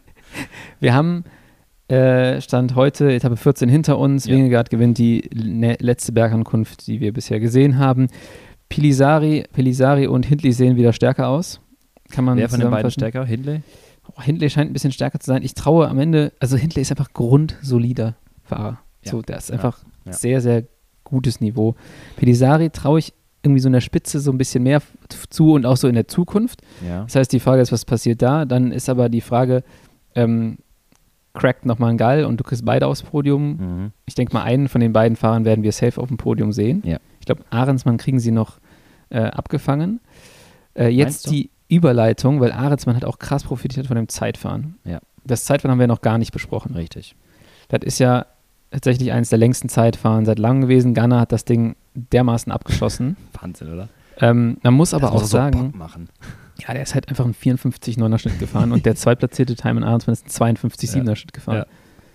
Wir haben äh, Stand heute Etappe vierzehn hinter uns. Ja. Vingegaard gewinnt die ne- letzte Bergankunft, die wir bisher gesehen haben. Pilisari, Pilisari und Hindley sehen wieder stärker aus. Kann man Wer von den beiden zusammenfassen. stärker? Hindley? Oh, Hindley scheint ein bisschen stärker zu sein. Ich traue am Ende, also Hindley ist einfach grundsolider Fahrer. Ja. So, der ist Ja. einfach Ja. sehr, sehr gutes Niveau. Pilisari traue ich irgendwie so in der Spitze so ein bisschen mehr f- zu und auch so in der Zukunft. Ja. Das heißt, die Frage ist, was passiert da? Dann ist aber die Frage, ähm, crackt nochmal ein Gall und du kriegst beide aufs Podium. Mhm. Ich denke mal, einen von den beiden Fahrern werden wir safe auf dem Podium sehen. Ja. Ich glaube, Ahrensmann kriegen sie noch äh, abgefangen. Äh, Meinst jetzt du? die Überleitung, weil Ahrensmann hat auch krass profitiert von dem Zeitfahren. Ja. Das Zeitfahren haben wir noch gar nicht besprochen. Richtig. Das ist ja tatsächlich eines der längsten Zeitfahren seit langem gewesen. Ghana hat das Ding dermaßen abgeschossen. Wahnsinn, oder? Ähm, man muss aber das auch muss sagen, so Bock machen. ja, der ist halt einfach einen vierundfünfzig neuner Schnitt gefahren und der zweitplatzierte Time in Ahrensfeld ist einen zweiundfünfzig siebener ja. Schnitt gefahren. Ja.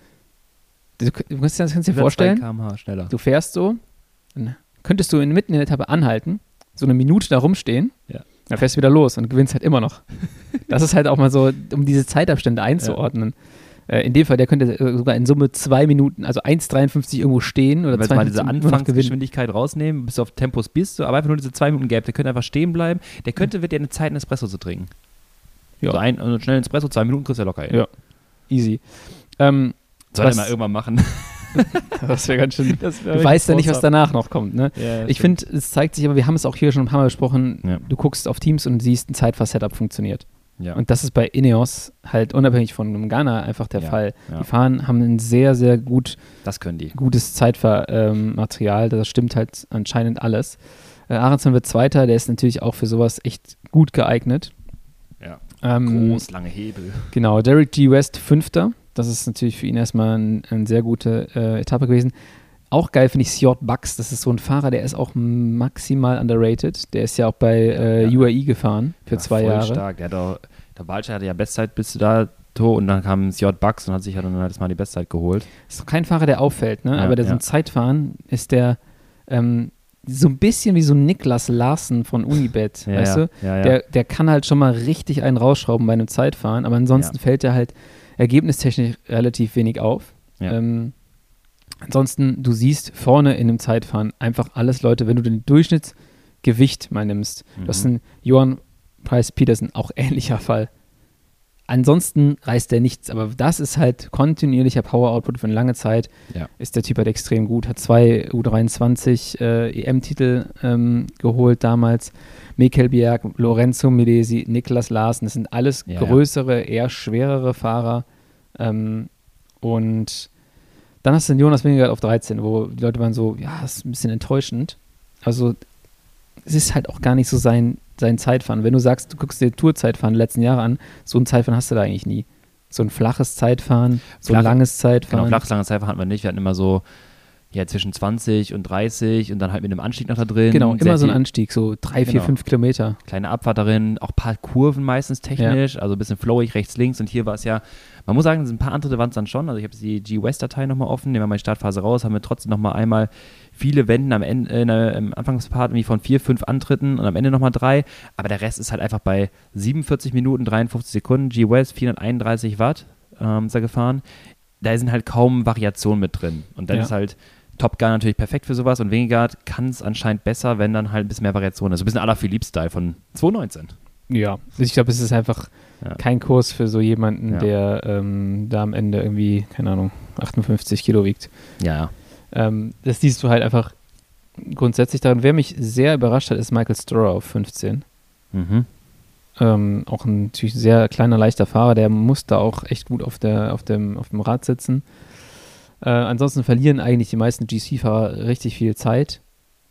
Du, du kannst, das kannst dir vorstellen, zwei Kilometer pro Stunde schneller. Du fährst so, dann könntest du in, mitten in der Etappe anhalten, so eine Minute da rumstehen, ja. dann fährst du wieder los und gewinnst halt immer noch. Das ist halt auch mal so, um diese Zeitabstände einzuordnen. Ja. Äh, in dem Fall, der könnte sogar in Summe zwei Minuten, also eins Komma dreiundfünfzig irgendwo stehen oder zwei Minuten. Wenn wir mal diese Anfangsgeschwindigkeit rausnehmen, bis du auf Tempos bist, du, aber einfach nur diese zwei Minuten Gap, der könnte einfach stehen bleiben, der könnte, wird dir eine Zeit, einen Espresso zu trinken. Ja. So ein, also schnell einen Espresso, zwei Minuten kriegst du ja locker hin. Ja, easy. Ähm, Soll er mal irgendwann machen. Das wäre ganz schön. Wär du weißt ja nicht, was danach noch kommt. Ne? Ja, ich finde, es zeigt sich, aber wir haben es auch hier schon ein paar Mal besprochen, ja. Du guckst auf Teams und siehst, ein Zeitfahr-Setup funktioniert. Ja. Und das ist bei Ineos halt unabhängig von einem Ghana einfach der ja. Fall. Ja. Die fahren, haben ein sehr, sehr gut, das können die. gutes Zeitfahrmaterial. Ähm, das stimmt halt anscheinend alles. Äh, Aronson wird Zweiter, der ist natürlich auch für sowas echt gut geeignet. Ja. Ähm, Groß, lange Hebel. Genau, Derek G. West Fünfter. Das ist natürlich für ihn erstmal eine ein sehr gute äh, Etappe gewesen. Auch geil finde ich Sjord Bucks. Das ist so ein Fahrer, der ist auch maximal underrated. Der ist ja auch bei äh, ja, U A E gefahren für ja, zwei voll Jahre. Stark. Der, hat auch, der Walcher hatte ja Bestzeit bis dato und dann kam Sjord Bucks und hat sich ja dann halt mal die Bestzeit geholt. Ist doch kein Fahrer, der auffällt, ne? Ja, aber der so ein ja. Zeitfahren ist der ähm, so ein bisschen wie so Niklas Larsen von Unibet, ja, weißt ja. du? Ja, ja. Der, der kann halt schon mal richtig einen rausschrauben bei einem Zeitfahren, aber ansonsten ja. fällt er halt ergebnistechnisch relativ wenig auf. Ja. Ähm, ansonsten, du siehst vorne in dem Zeitfahren einfach alles Leute, wenn du den Durchschnittsgewicht mal nimmst. Mhm. Das ist ein Johan Preiss-Petersen, auch ähnlicher Fall. Ansonsten reißt der nichts, aber das ist halt kontinuierlicher Power-Output für eine lange Zeit. Ja. Ist der Typ halt extrem gut. Hat zwei U dreiundzwanzig äh, E M-Titel ähm, geholt damals. Mikel Bjerg, Lorenzo Milesi, Niklas Larsen, das sind alles ja, größere, ja. eher schwerere Fahrer. Ähm, und dann hast du den Jonas Vingegaard auf dreizehn, wo die Leute waren so, ja, das ist ein bisschen enttäuschend. Also es ist halt auch gar nicht so sein, sein Zeitfahren. Wenn du sagst, du guckst dir Tourzeitfahren der letzten Jahre an, so ein Zeitfahren hast du da eigentlich nie. So ein flaches Zeitfahren, so Flach, ein langes Zeitfahren. Genau, flaches, langes Zeitfahren hatten wir nicht. Wir hatten immer so ja, zwischen zwanzig und dreißig und dann halt mit einem Anstieg noch da drin. Genau, immer Sehr so ein viel, Anstieg, so drei, vier, genau. fünf Kilometer. Kleine Abfahrt darin, auch ein paar Kurven meistens technisch, ja. also ein bisschen flowig rechts, links und hier war es ja, man muss sagen, ein paar Antritte waren es dann schon, also ich habe die G-West-Datei nochmal offen, nehmen wir mal die Startphase raus, haben wir trotzdem nochmal einmal viele Wenden am Ende, äh, im Anfangspart irgendwie von vier, fünf Antritten und am Ende nochmal drei, aber der Rest ist halt einfach bei siebenundvierzig Minuten, dreiundfünfzig Sekunden, G-West vierhunderteinunddreißig Watt ähm, ist er gefahren, da sind halt kaum Variationen mit drin und dann ja. ist halt Top Gun natürlich perfekt für sowas und Vingegaard kann es anscheinend besser, wenn dann halt ein bisschen mehr Variation ist. So ein bisschen Alaphilippe-Style von zwanzig neunzehn. Ja, ich glaube, es ist einfach ja. kein Kurs für so jemanden, ja. der ähm, da am Ende irgendwie, keine Ahnung, achtundfünfzig Kilo wiegt. Ja. Ähm, das siehst du halt einfach grundsätzlich daran. Wer mich sehr überrascht hat, ist Michael Storer auf fünfzehn. Mhm. Ähm, auch ein natürlich sehr kleiner, leichter Fahrer, der muss da auch echt gut auf, der, auf, dem, auf dem Rad sitzen. Äh, ansonsten verlieren eigentlich die meisten G C-Fahrer richtig viel Zeit,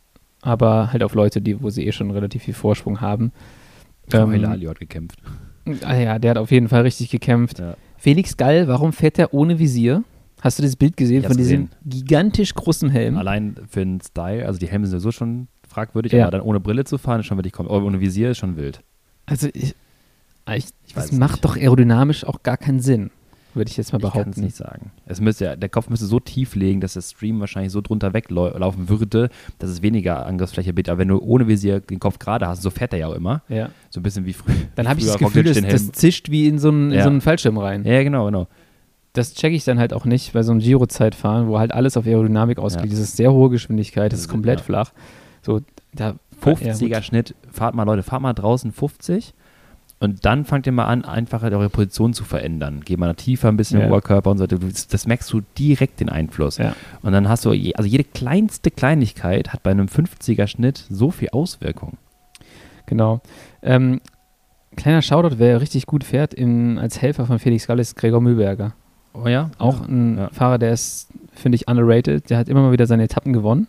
aber halt auf Leute, die, wo sie eh schon relativ viel Vorsprung haben. Ähm, Hilalio hat gekämpft. Ah ja, der hat auf jeden Fall richtig gekämpft. Ja. Felix Gall, warum fährt der ohne Visier? Hast du das Bild gesehen von diesem gigantisch großen Helm? Allein für den Style, also die Helme sind sowieso schon fragwürdig, ja. aber dann ohne Brille zu fahren ist schon wirklich, aber ohne Visier ist schon wild. Also ich, ich, ich das macht nicht. Doch aerodynamisch auch gar keinen Sinn. Würde ich jetzt mal behaupten. Ich kann es nicht sagen. Es müsste ja, der Kopf müsste so tief legen, dass der Stream wahrscheinlich so drunter weglaufen würde, dass es weniger Angriffsfläche bietet. Aber wenn du ohne Visier den Kopf gerade hast, so fährt er ja auch immer. Ja. So ein bisschen wie früher. Dann habe ich das Gefühl, das, das zischt wie in so einen, ja. in so einen Fallschirm rein. Ja, genau, genau. Das checke ich dann halt auch nicht bei so einem Giro-Zeitfahren, wo halt alles auf Aerodynamik ausgeht. Ja. Das ist sehr hohe Geschwindigkeit, das ist komplett ja. flach. So, da fünfziger Schnitt, fahrt mal Leute, fahrt mal draußen fünfzig. Und dann fangt ihr mal an, einfach eure Position zu verändern. Geht mal tiefer ein bisschen ja. im Oberkörper und so. Das merkst du direkt den Einfluss. Ja. Und dann hast du, je, also jede kleinste Kleinigkeit hat bei einem fünfziger Schnitt so viel Auswirkung. Genau. Ähm, kleiner Shoutout, wer richtig gut fährt in, als Helfer von Felix Gall ist Gregor Mühlberger. Oh ja? Auch ja. ein ja. Fahrer, der ist, finde ich, underrated. Der hat immer mal wieder seine Etappen gewonnen.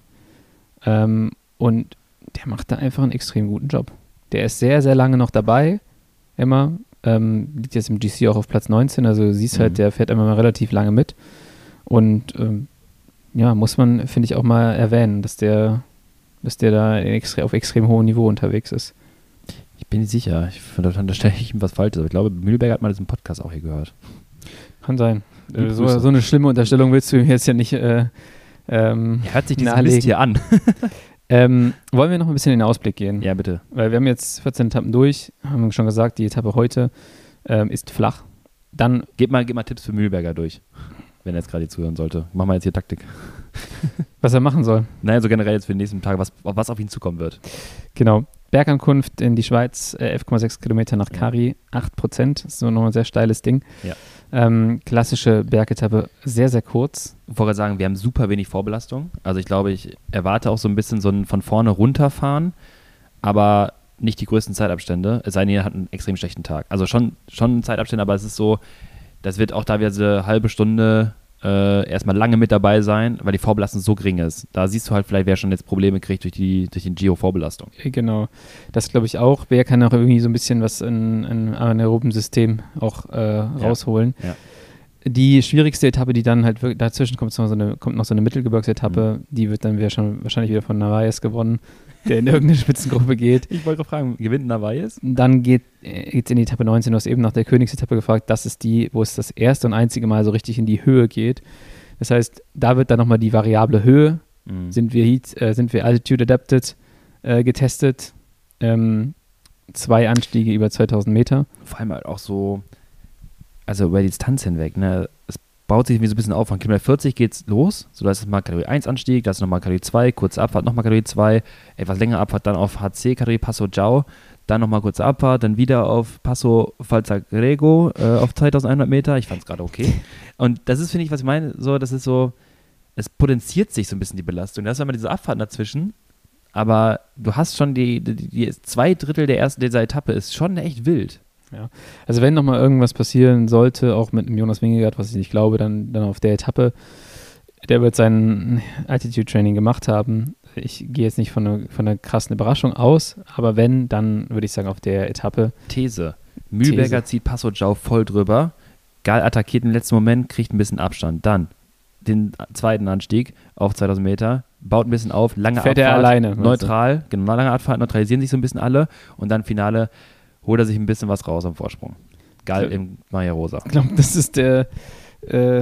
Ähm, und der macht da einfach einen extrem guten Job. Der ist sehr, sehr lange noch dabei. Immer, ähm, liegt jetzt im G C auch auf Platz neunzehn, also du siehst halt, mhm. der fährt immer mal relativ lange mit Und ähm, ja, muss man, finde ich, auch mal erwähnen, dass der, dass der da extre- auf extrem hohem Niveau unterwegs ist. Ich bin nicht sicher. Ich finde, da stelle ich ihm was Falsches. Aber ich glaube, Mühlberger hat mal diesen Podcast auch hier gehört. Kann sein. Äh, so, so eine schlimme Unterstellung willst du ihm jetzt ja nicht äh, ähm, er hört sich diesen Mist hier an. ähm, wollen wir noch ein bisschen in den Ausblick gehen? Ja, bitte. Weil wir haben jetzt vierzehn Etappen durch, haben schon gesagt, die Etappe heute ähm, ist flach. Dann Gib mal, gib mal Tipps für Mühlberger durch, wenn er jetzt gerade zuhören sollte. Mach mal jetzt hier Taktik. Was er machen soll. Naja, so generell jetzt für den nächsten Tag, was, was auf ihn zukommen wird. Genau. Bergankunft in die Schweiz, äh, elf Komma sechs Kilometer nach Kari, acht Prozent. Das ist so noch ein sehr steiles Ding. Ja. Ähm, klassische Bergetappe, sehr, sehr kurz. Ich wollte sagen, wir haben super wenig Vorbelastung. Also ich glaube, ich erwarte auch so ein bisschen so ein von vorne runterfahren, aber nicht die größten Zeitabstände. Es sei denn, ihr hat einen extrem schlechten Tag. Also schon, schon Zeitabstände, aber es ist so, das wird auch da wieder diese halbe Stunde äh, erstmal lange mit dabei sein, weil die Vorbelastung so gering ist. Da siehst du halt vielleicht, wer schon jetzt Probleme kriegt durch die, durch die Giro-Vorbelastung. Genau, das glaube ich auch. Wer kann auch irgendwie so ein bisschen was in ein anaeroben System auch äh, rausholen. Ja. Ja. Die schwierigste Etappe, die dann halt wirklich, dazwischen kommt, so eine, kommt noch so eine Mittelgebirgsetappe, mhm. die wird dann wieder schon wahrscheinlich wieder von Narvaez gewonnen, der in irgendeine Spitzengruppe geht. Ich wollte fragen, gewinnt Narvaez? Dann geht es in die Etappe neunzehn, du hast eben nach der Königsetappe gefragt, das ist die, wo es das erste und einzige Mal so richtig in die Höhe geht. Das heißt, da wird dann nochmal die Variable Höhe, mhm. sind wir Heat, äh, sind wir Altitude Adapted äh, getestet, ähm, zwei Anstiege über zweitausend Meter. Vor allem halt auch so, also über die Distanz hinweg, ne, es baut sich wie so ein bisschen auf. Von Kilometer vierzig geht's los, so da ist mal Kategorie eins Anstieg, da ist nochmal Kategorie zwei, kurze Abfahrt, nochmal Kategorie zwei, etwas längere Abfahrt, dann auf H C, Kategorie Passo Giao, dann nochmal kurze Abfahrt, dann wieder auf Passo Falzagrego äh, auf zweitausendeinhundert Meter, ich fand's gerade okay. Und das ist, finde ich, was ich meine, so, das ist so, es potenziert sich so ein bisschen die Belastung. Da ist immer diese Abfahrt dazwischen, aber du hast schon die, die, die zwei Drittel der ersten dieser Etappe ist schon echt wild. Ja, also wenn nochmal irgendwas passieren sollte, auch mit dem Jonas Vingegaard, was ich nicht glaube, dann, dann auf der Etappe, der wird sein Altitude-Training gemacht haben. Ich gehe jetzt nicht von einer, von einer krassen Überraschung aus, aber wenn, dann würde ich sagen auf der Etappe. These. Mühlberger These. Zieht Passo Giao voll drüber, Gal attackiert im letzten Moment, kriegt ein bisschen Abstand. Dann den zweiten Anstieg auf zweitausend Meter, baut ein bisschen auf, lange Fährt Abfahrt, er alleine, neutral, genau, lange Abfahrt, neutralisieren sich so ein bisschen alle und dann Finale holt er sich ein bisschen was raus am Vorsprung. Geil im Maya Rosa. Ich glaube, das ist der äh,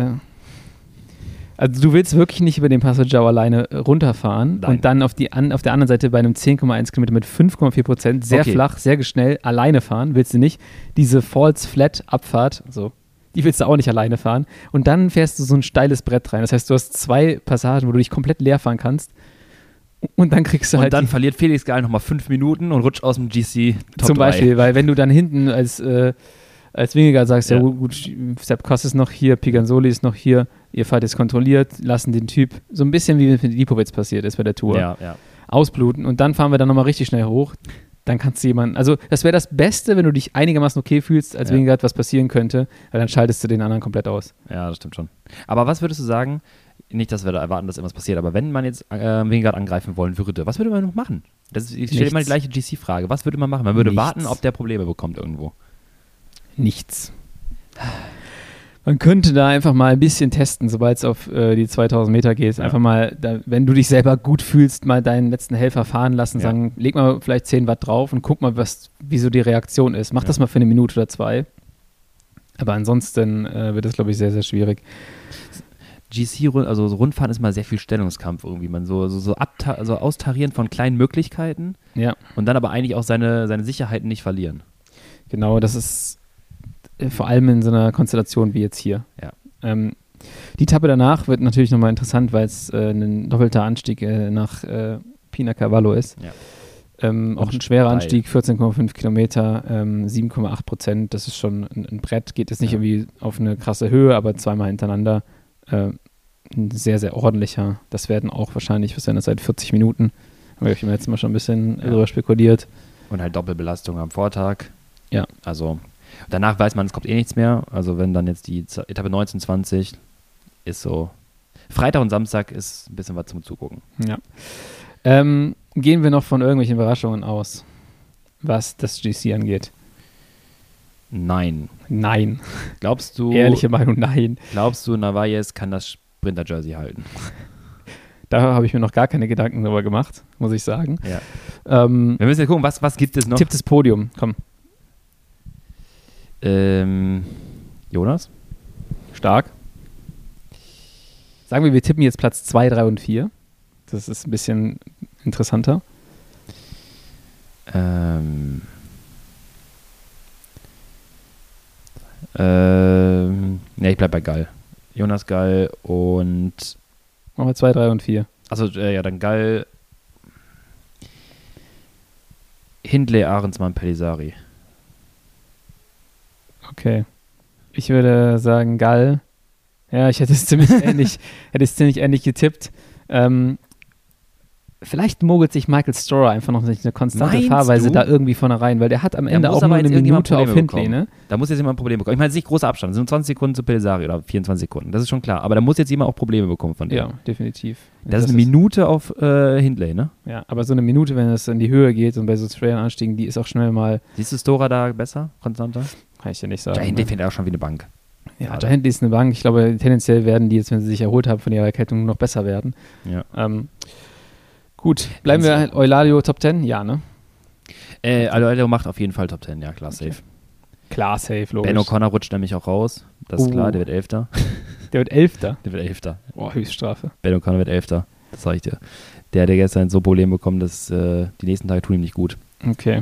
also du willst wirklich nicht über den Passo Giao alleine runterfahren. Nein. Und dann auf, die an, auf der anderen Seite bei einem zehn Komma eins Kilometer mit fünf Komma vier Prozent sehr okay. flach, sehr schnell alleine fahren, willst du nicht. Diese Falls Flat Abfahrt, so, die willst du auch nicht alleine fahren. Und dann fährst du so ein steiles Brett rein. Das heißt, du hast zwei Passagen, wo du dich komplett leer fahren kannst. Und dann kriegst du und halt. Und dann verliert Felix Gall nochmal fünf Minuten und rutscht aus dem G C Top Zum Beispiel, drei. Weil wenn du dann hinten als, äh, als Vingegaard sagst, ja, ja gut, Sepp Kuss ist noch hier, Pigansoli ist noch hier, ihr fahrt jetzt kontrolliert, lassen den Typ, so ein bisschen wie mit Lipovic passiert ist bei der Tour, ja, ja. ausbluten und dann fahren wir dann nochmal richtig schnell hoch. Dann kannst du jemanden, also das wäre das Beste, wenn du dich einigermaßen okay fühlst, als ja. Vingegaard was passieren könnte, weil dann schaltest du den anderen komplett aus. Ja, das stimmt schon. Aber was würdest du sagen, nicht, dass wir da erwarten, dass irgendwas passiert, aber wenn man jetzt äh, Vingegaard angreifen wollen würde, was würde man noch machen? Das ist, ich stelle immer die gleiche G C-Frage. Was würde man machen? Man würde Nichts. warten, ob der Probleme bekommt irgendwo. Nichts. Man könnte da einfach mal ein bisschen testen, sobald es auf äh, die zweitausend Meter geht. Ja. Einfach mal, da, wenn du dich selber gut fühlst, mal deinen letzten Helfer fahren lassen, ja. sagen, leg mal vielleicht zehn Watt drauf und guck mal, was, wie so die Reaktion ist. Mach ja. das mal für eine Minute oder zwei. Aber ansonsten äh, wird das, glaube ich, sehr, sehr schwierig. G C, also so Rundfahren ist mal sehr viel Stellungskampf irgendwie. Man so, so, so abta- also austarieren von kleinen Möglichkeiten ja. und dann aber eigentlich auch seine, seine Sicherheiten nicht verlieren. Genau, das ist äh, vor allem in so einer Konstellation wie jetzt hier. Ja. Ähm, die Etappe danach wird natürlich nochmal interessant, weil es äh, ein doppelter Anstieg äh, nach äh, Pina-Cavallo ist. Ja. Ähm, auch ein schwerer Anstieg, vierzehn Komma fünf Kilometer, ähm, sieben Komma acht Prozent. Das ist schon ein, ein Brett, geht jetzt nicht ja. irgendwie auf eine krasse Höhe, aber zweimal hintereinander. Äh, ein sehr, sehr ordentlicher. Das werden auch wahrscheinlich, was werden das seit vierzig Minuten, habe ich mir jetzt mal schon ein bisschen ja. drüber spekuliert. Und halt Doppelbelastung am Vortag. Ja. Also danach weiß man, es kommt eh nichts mehr. Also wenn dann jetzt die Etappe neunzehn, zwanzig ist so, Freitag und Samstag ist ein bisschen was zum Zugucken. Ja. Ähm, gehen wir noch von irgendwelchen Überraschungen aus, was das G C angeht? Nein. Nein. Glaubst du... Ehrliche Meinung, nein. Glaubst du, Narvaez kann das Sprinter-Jersey halten. Da habe ich mir noch gar keine Gedanken darüber gemacht, muss ich sagen. Ja. Ähm, Wir müssen ja gucken, was, was gibt es noch? Tipp des Podium, komm. Ähm, Jonas? Stark. Sagen wir, wir tippen jetzt Platz zwei, drei und vier. Das ist ein bisschen interessanter. Ähm, ähm, ne, ich bleib bei Gall. Jonas Gall und Machen wir zwei, drei und vier. also äh, ja, dann Gall, Hindley, Ahrensmann, Pellisari. Okay. Ich würde sagen Gall. Ja, ich hätte es ziemlich ähnlich, hätte es ziemlich ähnlich getippt. Ähm, vielleicht mogelt sich Michael Storer einfach noch nicht eine konstante Meinst Fahrweise du? da irgendwie vorne rein, weil der hat am Da Ende muss auch aber nur jetzt eine irgendjemand Minute auf Probleme Hindley, bekommen. ne? Da muss jetzt jemand ein Problem bekommen. Ich meine, es ist nicht großer Abstand, es sind zwanzig Sekunden zu Pellisari oder vierundzwanzig Sekunden, das ist schon klar. Aber da muss jetzt jemand auch Probleme bekommen von dem. Ja, definitiv. Das, ist eine Minute auf äh, Hindley, ne? Ja, aber so eine Minute, wenn es in die Höhe geht und bei so schweren Anstiegen, die ist auch schnell mal, Siehst du Stora da besser, konstanter? kann ich ja nicht sagen. Ja, Hindley ne? findet er auch schon wie eine Bank. Ja, da hinten ist eine Bank. Ich glaube, tendenziell werden die jetzt, wenn sie sich erholt haben von ihrer Erkältung, noch besser werden. Ja. Ähm, gut, bleiben wir halt Euladio Top zehn? Ja, ne? Äh, Euladio macht auf jeden Fall Top zehn, ja klar, Okay. safe. Klar, safe, logisch. Ben O'Connor rutscht nämlich auch raus, das ist Uh. klar, der wird Elfter. Der wird Elfter. Der wird Elfter. Boah, Höchststrafe. Ben O'Connor wird Elfter, das sag ich dir. Der hat ja gestern so Probleme bekommen, dass äh, die nächsten Tage tun ihm nicht gut. Okay.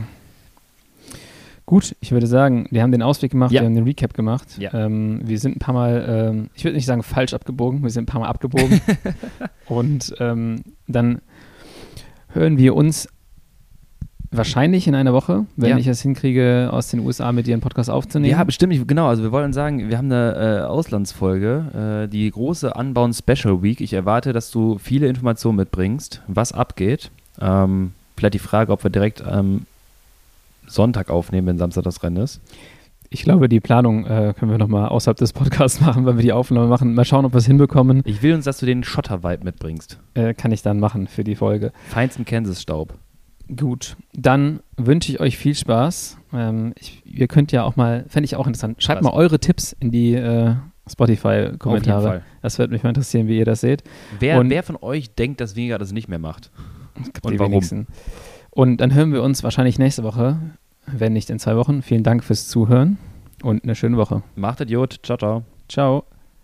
Gut, ich würde sagen, wir haben den Ausblick gemacht, Ja. wir haben den Recap gemacht. Ja. Ähm, wir sind ein paar Mal, ähm, ich würde nicht sagen falsch abgebogen, wir sind ein paar Mal abgebogen. Und ähm, dann hören wir uns wahrscheinlich in einer Woche, wenn Ja. ich es hinkriege, aus den U S A mit dir einen Podcast aufzunehmen. Ja, bestimmt, ich- genau. Also wir wollen sagen, wir haben eine äh, Auslandsfolge, äh, die große Unbound Special Week. Ich erwarte, dass du viele Informationen mitbringst, was abgeht. Ähm, vielleicht die Frage, ob wir direkt am Sonntag aufnehmen, wenn Samstag das Rennen ist. Ich glaube, die Planung äh, können wir nochmal außerhalb des Podcasts machen, wenn wir die Aufnahme machen. Mal schauen, ob wir es hinbekommen. Ich will uns, dass du den Schotter-Vibe mitbringst. Äh, kann ich dann machen für die Folge. Feinsten Kansas-Staub. Gut, dann wünsche ich euch viel Spaß. Ähm, ich, ihr könnt ja auch mal, fände ich auch interessant, schreibt Was? mal eure Tipps in die äh, Auf jeden Spotify-Kommentare. Fall. Das würde mich mal interessieren, wie ihr das seht. Wer, Und- wer von euch denkt, dass Vingegaard das nicht mehr macht? Und Die warum? wenigsten. Und dann hören wir uns wahrscheinlich nächste Woche, wenn nicht in zwei Wochen. Vielen Dank fürs Zuhören und eine schöne Woche. Macht Idiot. Ciao, ciao. Ciao.